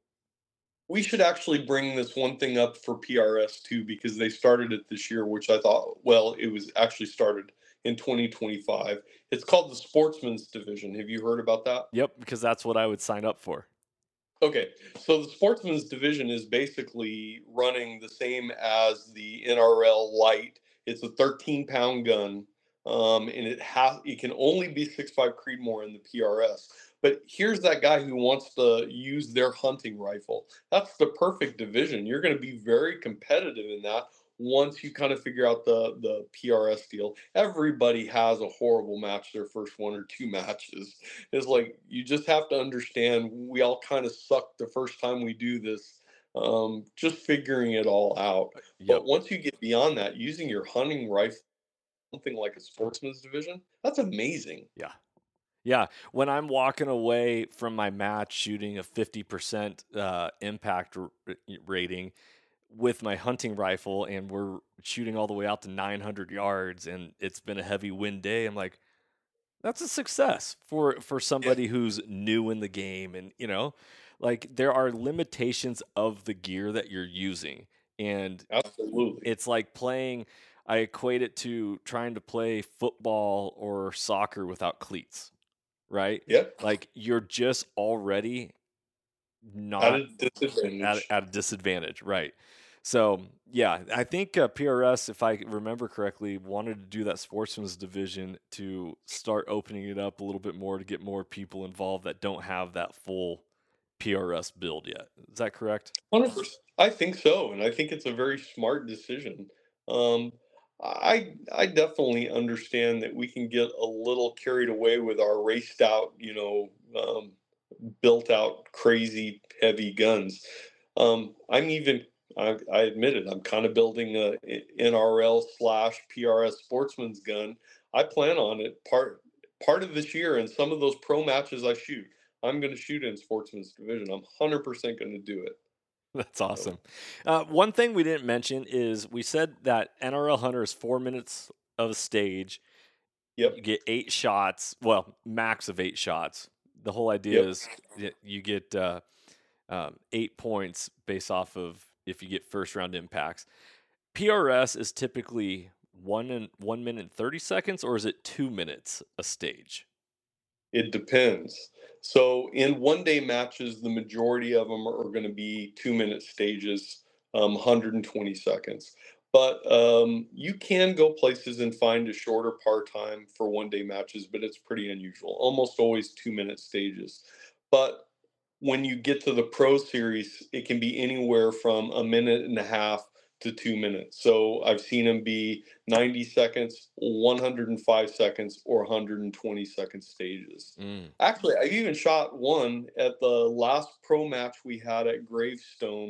we should actually bring this one thing up for P R S too, because they started it this year, which I thought, well, it was actually started in twenty twenty-five. It's called the Sportsman's Division. Have you heard about that? Yep, because that's what I would sign up for. Okay, so the Sportsman's Division is basically running the same as the N R L Light. It's a thirteen pound gun, um, and it has it can only be six five Creedmoor in the P R S. But here's that guy who wants to use their hunting rifle. That's the perfect division. You're going to be very competitive in that once you kind of figure out the the P R S deal. Everybody has a horrible match their first one or two matches. It's like you just have to understand we all kind of suck the first time we do this, um, just figuring it all out. Yep. But once you get beyond that, using your hunting rifle, something like a Sportsman's Division, that's amazing. Yeah. Yeah, when I'm walking away from my match shooting a fifty percent uh, impact r- rating with my hunting rifle, and we're shooting all the way out to nine hundred yards, and it's been a heavy wind day, I'm like, that's a success for for somebody who's new in the game. And you know, like, there are limitations of the gear that you're using, and Absolutely. it's like playing. I equate it to trying to play football or soccer without cleats. Right? Yeah. Like, you're just already not At a disadvantage. at, at a disadvantage, right? So, yeah, I think uh, P R S, if I remember correctly, wanted to do that Sportsman's Division to start opening it up a little bit more to get more people involved that don't have that full P R S build yet. Is that correct? one hundred percent. I think so, and I think it's a very smart decision. Um, I I definitely understand that we can get a little carried away with our raced out, you know, um, built out crazy heavy guns. Um, I'm even I, I admit it. I'm kind of building a N R L slash P R S sportsman's gun. I plan on it part part of this year, and some of those pro matches I shoot, I'm going to shoot in sportsman's division. I'm one hundred percent going to do it. That's awesome. Uh, one thing we didn't mention is we said that N R L Hunter is four minutes of a stage. Yep. You get eight shots, well, max of eight shots. The whole idea Yep. is y- you get uh, um, eight points based off of if you get first round impacts. P R S is typically one and one minute and thirty seconds, or is it two minutes a stage? It depends. So in one day matches, the majority of them are going to be two minute stages, um, one hundred twenty seconds. But um, you can go places and find a shorter part time for one day matches, but it's pretty unusual. Almost always two minute stages. But when you get to the pro series, it can be anywhere from a minute and a half to two minutes. So I've seen them be ninety seconds, one hundred five seconds, or one hundred twenty second stages. Mm. Actually, I even shot one at the last pro match we had at Gravestone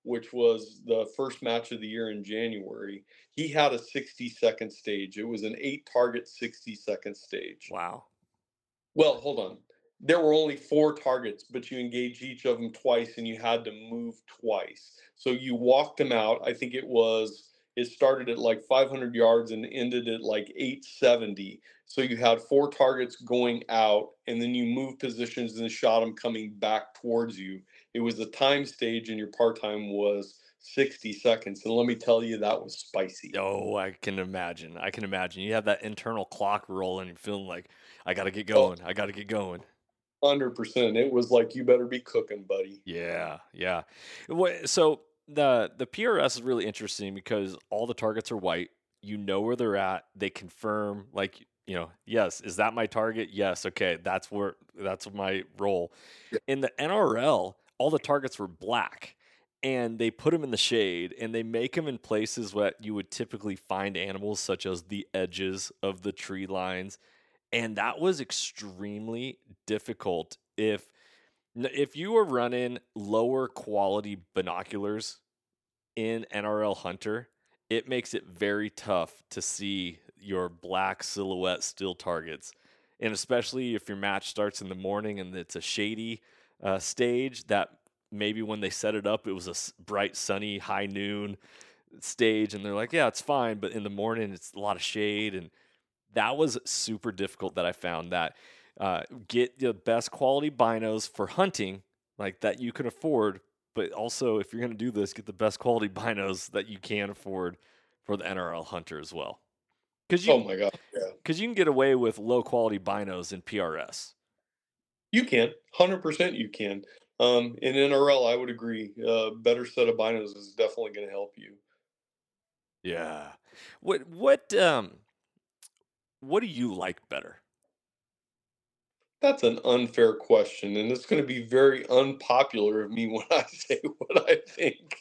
which was the first match of the year in January, he had a sixty second stage. It was an eight target, sixty second stage. Wow. Well, hold on. There were only four targets, but you engaged each of them twice and you had to move twice. So you walked them out. I think it was, it started at like five hundred yards and ended at like eight seventy. So you had four targets going out and then you moved positions and shot them coming back towards you. It was a time stage and your part time was sixty seconds. And let me tell you, that was spicy. Oh, I can imagine. I can imagine. You have that internal clock rolling and feeling like, I got to get Oh, going. I got to get going. one hundred percent. It was like, you better be cooking, buddy. Yeah, yeah. Wha- So the the P R S is really interesting because all the targets are white. You know where they're at. They confirm, like, you know, yes, is that my target? Yes, okay, that's where that's my role. Yeah. In the N R L, all the targets were black, and they put them in the shade, and they make them in places where you would typically find animals, such as the edges of the tree lines, and that was extremely difficult if N- if you are running lower quality binoculars in N R L Hunter, it makes it very tough to see your black silhouette still targets. And especially if your match starts in the morning and it's a shady uh, stage, that maybe when they set it up, it was a s- bright, sunny, high noon stage, and they're like, yeah, it's fine. But in the morning, it's a lot of shade. And that was super difficult that I found that uh, get the best quality binos for hunting, like that you can afford, but also if you're going to do this, get the best quality binos that you can afford for the N R L Hunter as well. Because Oh you, my God. Yeah. because you can get away with low quality binos in P R S. You can. one hundred percent you can. Um, in N R L, I would agree. Uh, better set of binos is definitely going to help you. Yeah. What what um what do you like better? That's an unfair question, and it's going to be very unpopular of me when I say what I think.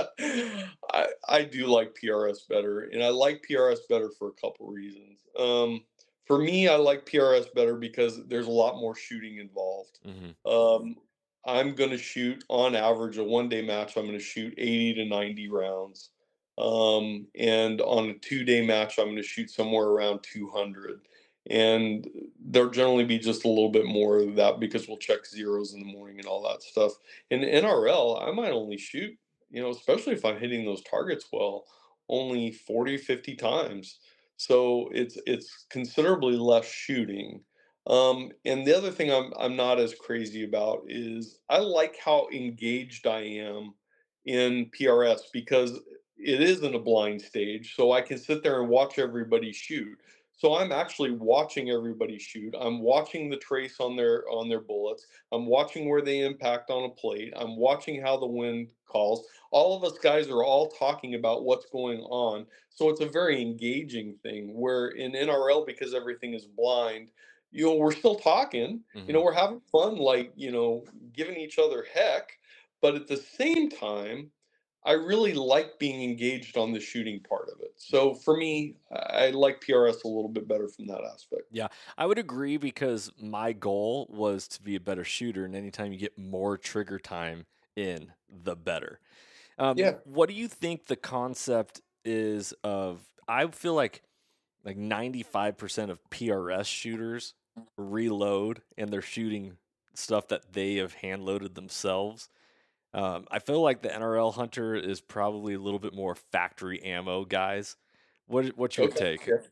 I I do like P R S better, and I like P R S better for a couple reasons. Um, for me, I like P R S better because there's a lot more shooting involved. Mm-hmm. Um, I'm going to shoot on average a one day match. I'm going to shoot eighty to ninety rounds, um, and on a two day match, I'm going to shoot somewhere around two hundred, and there'll generally be just a little bit more of that because we'll check zeros in the morning and all that stuff. In N R L, I might only shoot, you know, especially if I'm hitting those targets well, only forty, fifty times. So it's it's considerably less shooting. Um, and the other thing I'm I'm not as crazy about is I like how engaged I am in P R S because it isn't a blind stage, so I can sit there and watch everybody shoot. So I'm actually watching everybody shoot. I'm watching the trace on their on their bullets. I'm watching where they impact on a plate. I'm watching how the wind calls. All of us guys are all talking about what's going on. So it's a very engaging thing. Where in N R L, because everything is blind, you know, we're still talking. You Mm-hmm. know, we're having fun, like, you know, giving each other heck. But at the same time, I really like being engaged on the shooting part of it. So for me, I like P R S a little bit better from that aspect. Yeah, I would agree because my goal was to be a better shooter, and anytime you get more trigger time in, the better. Um, Yeah. what do you think the concept is of? I feel like like ninety-five percent of P R S shooters reload and they're shooting stuff that they have hand loaded themselves. Um, I feel like the N R L Hunter is probably a little bit more factory ammo guys. What what's your Okay. take? Yeah.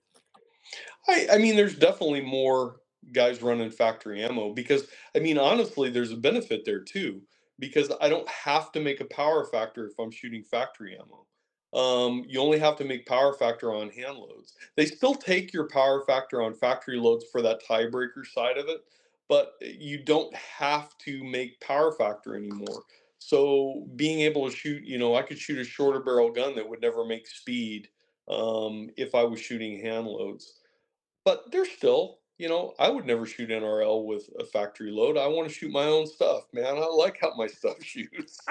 I, I mean, there's definitely more guys running factory ammo because, I mean, honestly, there's a benefit there too because I don't have to make a power factor if I'm shooting factory ammo. Um, you only have to make power factor on hand loads. They still take your power factor on factory loads for that tiebreaker side of it, but you don't have to make power factor anymore. So being able to shoot, you know, I could shoot a shorter barrel gun that would never make speed um, if I was shooting hand loads. But there's still, you know, I would never shoot N R L with a factory load. I want to shoot my own stuff, man. I like how my stuff shoots.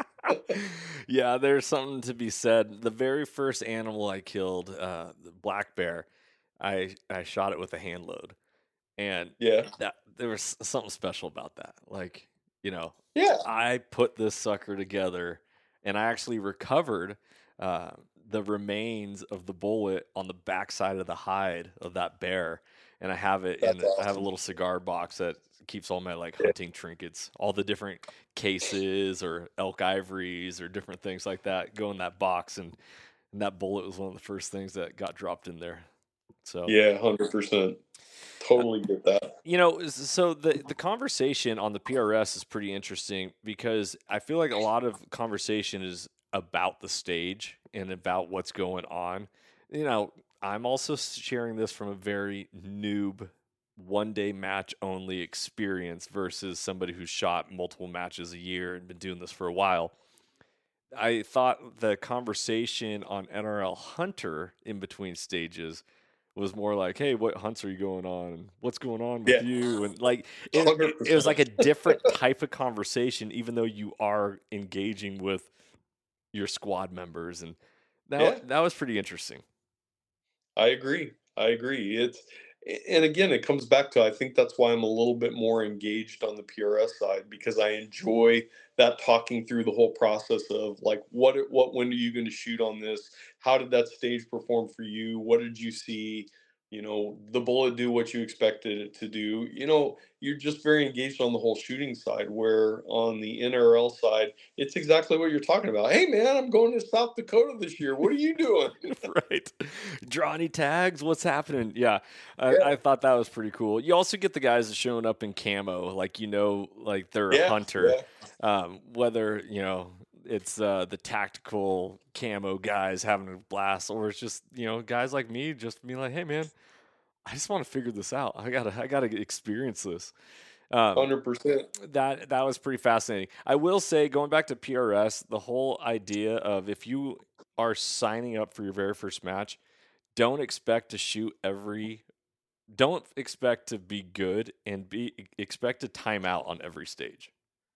Yeah, there's something to be said. The very first animal I killed, uh, the black bear, I I shot it with a hand load, and Yeah. that there was something special about that. Like, you know, Yeah. I put this sucker together, and I actually recovered uh, the remains of the bullet on the backside of the hide of that bear, and I have it That's in. I have a awesome. little cigar box that keeps all my like Yeah. hunting trinkets, all the different cases or elk ivories or different things like that go in that box, and, and that bullet was one of the first things that got dropped in there. So Yeah, one hundred percent. uh, Totally get that. you know, s- so the the conversation on the P R S is pretty interesting because I feel like a lot of conversation is about the stage and about what's going on. You know, I'm also sharing this from a very noob one day match only experience versus somebody who's shot multiple matches a year and been doing this for a while. I thought the conversation on N R L Hunter in between stages was more like, "Hey, what hunts are you going on? And what's going on with Yeah, you?" And like it, it, it was like a one hundred percent. different type of conversation, even though you are engaging with your squad members, and Yeah, that that was pretty interesting. I agree. I agree. It's and again, it comes back to I think that's why I'm a little bit more engaged on the P R S side because I enjoy that talking through the whole process of like what it- what when are you going to shoot on this? How did that stage perform for you? What did you see? You know, the bullet do what you expected it to do. You know, you're just very engaged on the whole shooting side. Where on the N R L side, it's exactly what you're talking about. Hey, man, I'm going to South Dakota this year. What are you doing? Right. Draw any tags? What's happening? Yeah. I, Yeah, I thought that was pretty cool. You also get the guys that showing up in camo, like you know, like they're a yeah, hunter. yeah. Um, whether, you know, it's uh, the tactical camo guys having a blast, or it's just, you know, guys like me just being like, hey man, I just want to figure this out. I gotta I gotta experience this. Um, one hundred percent. that that was pretty fascinating. I will say, going back to P R S, the whole idea of if you are signing up for your very first match, don't expect to shoot every. Don't expect to be good and be expect to time out on every stage.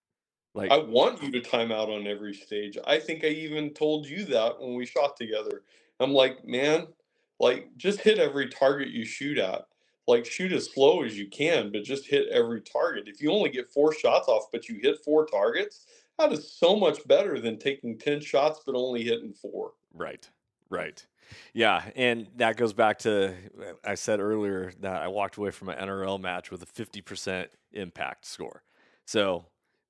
I Like, want you to time out on every stage. I think I even told you that when we shot together. I'm like, man, like just hit every target you shoot at. Like shoot as slow as you can, but just hit every target. If you only get four shots off, but you hit four targets, that is so much better than taking ten shots but only hitting four. right, right, yeah, and that goes back to I said earlier that I walked away from an N R L match with a fifty percent impact score. So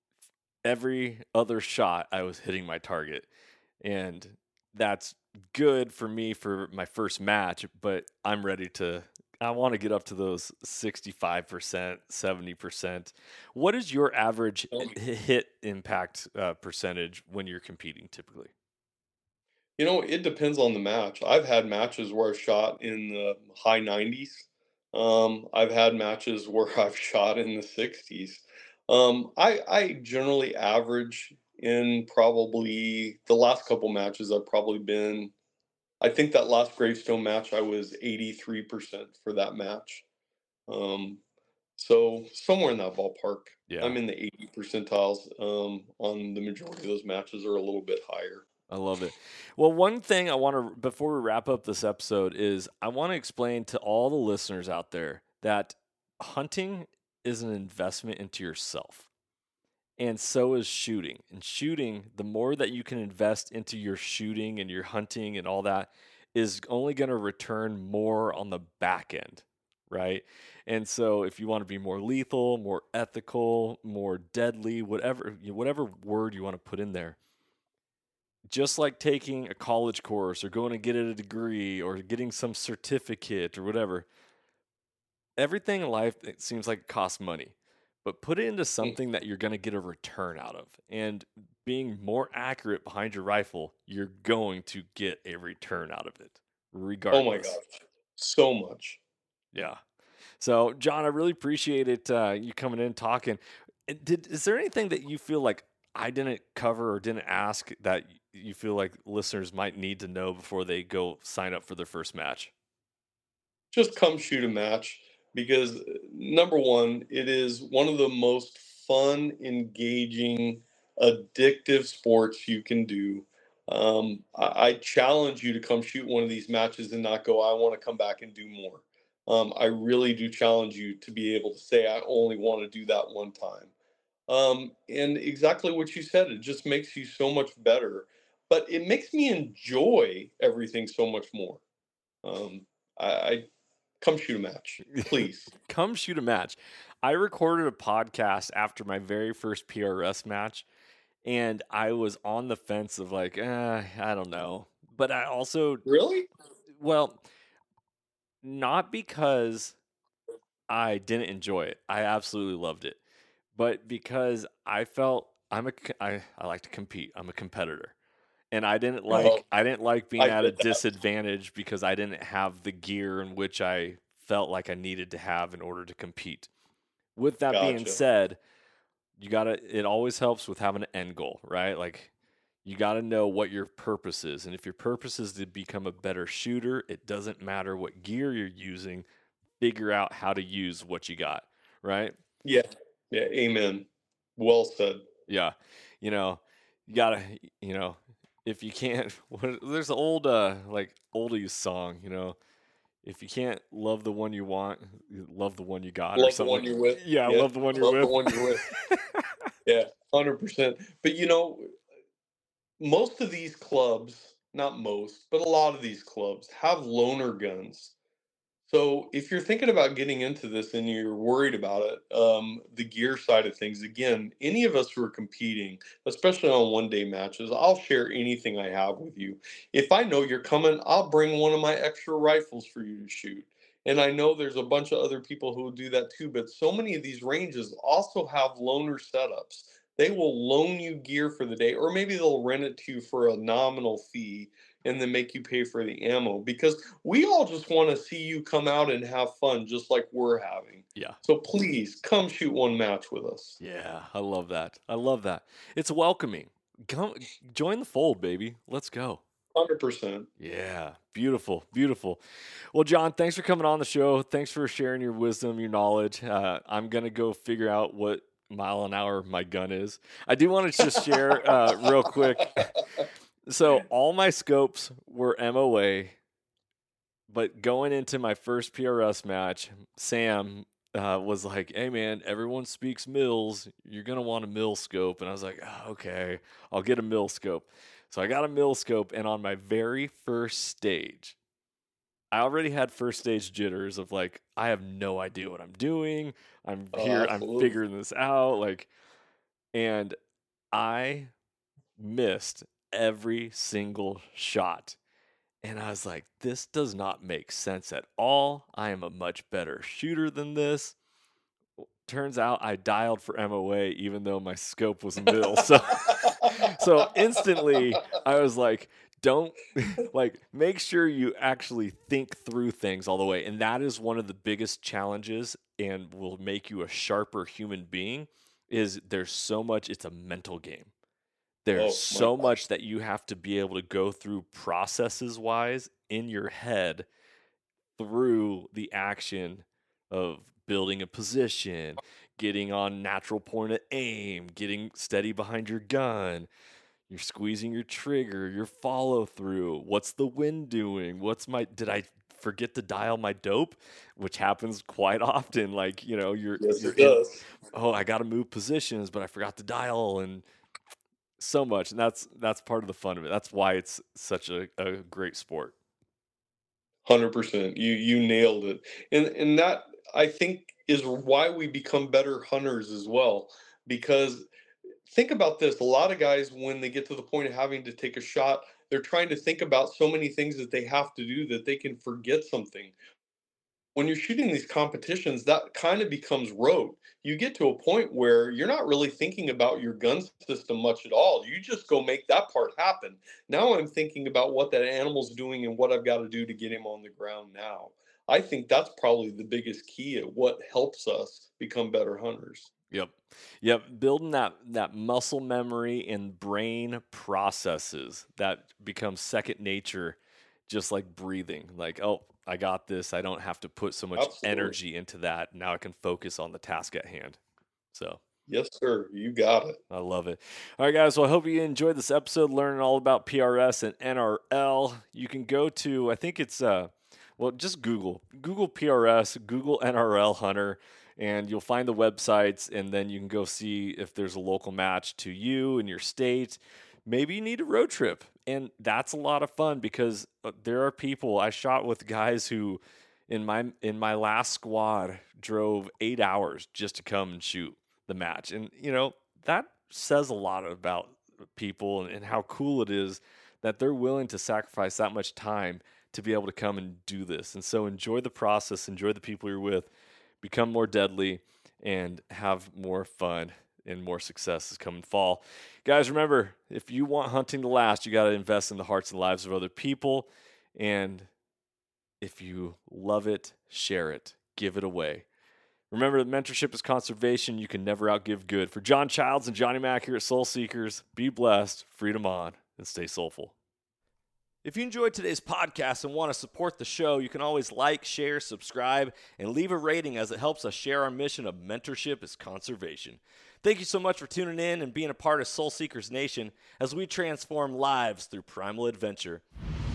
every other shot I was hitting my target, and that's good for me for my first match, but I'm ready to I want to get up to those sixty-five percent, seventy percent. What is your average Um, hi- hit impact uh, percentage when you're competing typically? You know, it depends on the match. I've had matches where I've shot in the high nineties. Um, I've had matches where I've shot in the sixties. Um, I, I generally average in probably the last couple matches I've probably been, I think that last Gravestone match, I was eighty-three percent for that match. Um, so somewhere in that ballpark. Yeah, I'm in the eighty percentiles um, on the majority of those matches are a little bit higher. I love it. Well, one thing I want to, before we wrap up this episode, is I want to explain to all the listeners out there that hunting is an investment into yourself. And so is shooting. And shooting, the more that you can invest into your shooting and your hunting and all that, is only going to return more on the back end, right? And so if you want to be more lethal, more ethical, more deadly, whatever whatever word you want to put in there, just like taking a college course or going to get a degree or getting some certificate or whatever, everything in life it seems like it costs money, but put it into Mm. something that you're going to get a return out of. And being more accurate behind your rifle, you're going to get a return out of it, Oh my regardless. gosh, so much. Yeah. So, John, I really appreciate it. Uh, you coming in talking. And Did is there anything that you feel like I didn't cover or didn't ask that y- you feel like listeners might need to know before they go sign up for their first match? Just come shoot a match because uh, number one, it is one of the most fun, engaging, addictive sports you can do. Um, I, I challenge you to come shoot one of these matches and not go, I want to come back and do more. Um, I really do challenge you to be able to say, I only want to do that one time. Um, and exactly what you said, it just makes you so much better. But it makes me enjoy everything so much more. Um, I, I come shoot a match, please. Come shoot a match. I recorded a podcast after my very first P R S match, and I was on the fence of like, eh, I don't know. But I also, Really? well, not because I didn't enjoy it. I absolutely loved it. But because I felt I'm a c- I, I like to compete. I'm a competitor. And I didn't Oh, like I didn't like being I at a get that. disadvantage because I didn't have the gear in which I felt like I needed to have in order to compete. With that being Gotcha. said, you got to it always helps with having an end goal, right? Like you got to know what your purpose is. And if your purpose is to become a better shooter, it doesn't matter what gear you're using, figure out how to use what you got, right? Yeah. Yeah. Amen. Well said. Yeah. You know, you gotta, you know, if you can't, what, there's an old, uh, like oldies song, you know, if you can't love the one you want, you love the one you got or Love the one something. you're with. Yeah. Yeah. Love the one you're Love the with. one you're with. Yeah. one hundred percent. But you know, most of these clubs, not most, but a lot of these clubs have loaner guns. So if you're thinking about getting into this and you're worried about it, um, the gear side of things, again, any of us who are competing, especially on one day matches, I'll share anything I have with you. If I know you're coming, I'll bring one of my extra rifles for you to shoot. And I know there's a bunch of other people who will do that too, but so many of these ranges also have loaner setups. They will loan you gear for the day, or maybe they'll rent it to you for a nominal fee and then make you pay for the ammo, because we all just want to see you come out and have fun just like we're having. Yeah. So please come shoot one match with us. Yeah. I love that. I love that. It's welcoming. Come join the fold, baby. Let's go. one hundred percent. Yeah, beautiful, beautiful. Well, John, thanks for coming on the show. Thanks for sharing your wisdom, your knowledge. Uh, I'm gonna go figure out what mile an hour my gun is. I do want to just share uh, real quick. So all my scopes were M O A, but going into my first P R S match, Sam uh, was like, "Hey man, everyone speaks mills. You're gonna want a mill scope." And I was like, oh, "Okay, I'll get a mill scope." So I got a mill scope, and on my very first stage, I already had first stage jitters of like, I have no idea what I'm doing. I'm Oh, here, I'm absolutely. figuring this out. Like, and I missed every single shot. And I was like, this does not make sense at all. I am a much better shooter than this. Turns out I dialed for M O A even though my scope was mill. So so instantly I was like, don't like make sure you actually think through things all the way. And that is one of the biggest challenges and will make you a sharper human being is there's so much, it's a mental game. There's Oh, my so God. much that you have to be able to go through processes wise in your head through the action of building a position, getting on natural point of aim, getting steady behind your gun, you're squeezing your trigger, your follow through. What's the wind doing? What's my, did I forget to dial my dope? Which happens quite often. Like, you know, you're, Yes, you're it in, does. oh, I got to move positions, but I forgot to dial and so much. And that's, that's part of the fun of it. That's why it's such a, a great sport. one hundred percent. You you nailed it. And and that I think is why we become better hunters as well. Because think about this, a lot of guys when they get to the point of having to take a shot, they're trying to think about so many things that they have to do that they can forget something. When you're shooting these competitions, that kind of becomes rote. You get to a point where you're not really thinking about your gun system much at all. You just go make that part happen. Now I'm thinking about what that animal's doing and what I've got to do to get him on the ground now. I think that's probably the biggest key at what helps us become better hunters. Yep. Yep. Building that that muscle memory and brain processes that becomes second nature, just like breathing. Like, oh, I got this. I don't have to put so much Absolutely. energy into that. Now I can focus on the task at hand. So Yes, sir. You got it. I love it. All right, guys. Well, I hope you enjoyed this episode, learning all about P R S and N R L. You can go to, I think it's uh, Well, just Google. Google P R S, Google N R L Hunter, and you'll find the websites, and then you can go see if there's a local match to you in your state. Maybe you need a road trip, and that's a lot of fun because there are people. I shot with guys who, in my in my last squad, drove eight hours just to come and shoot the match, and you know that says a lot about people and, and how cool it is that they're willing to sacrifice that much time to be able to come and do this. And so enjoy the process, enjoy the people you're with, become more deadly, and have more fun and more success this coming fall. Guys, remember, if you want hunting to last, you got to invest in the hearts and lives of other people. And if you love it, share it, give it away. Remember that mentorship is conservation. You can never outgive good. For John Childs and Johnny Mack here at Soul Seekers, be blessed, freedom on, and stay soulful. If you enjoyed today's podcast and want to support the show, you can always like, share, subscribe, and leave a rating as it helps us share our mission of mentorship is conservation. Thank you so much for tuning in and being a part of Soul Seekers Nation as we transform lives through primal adventure.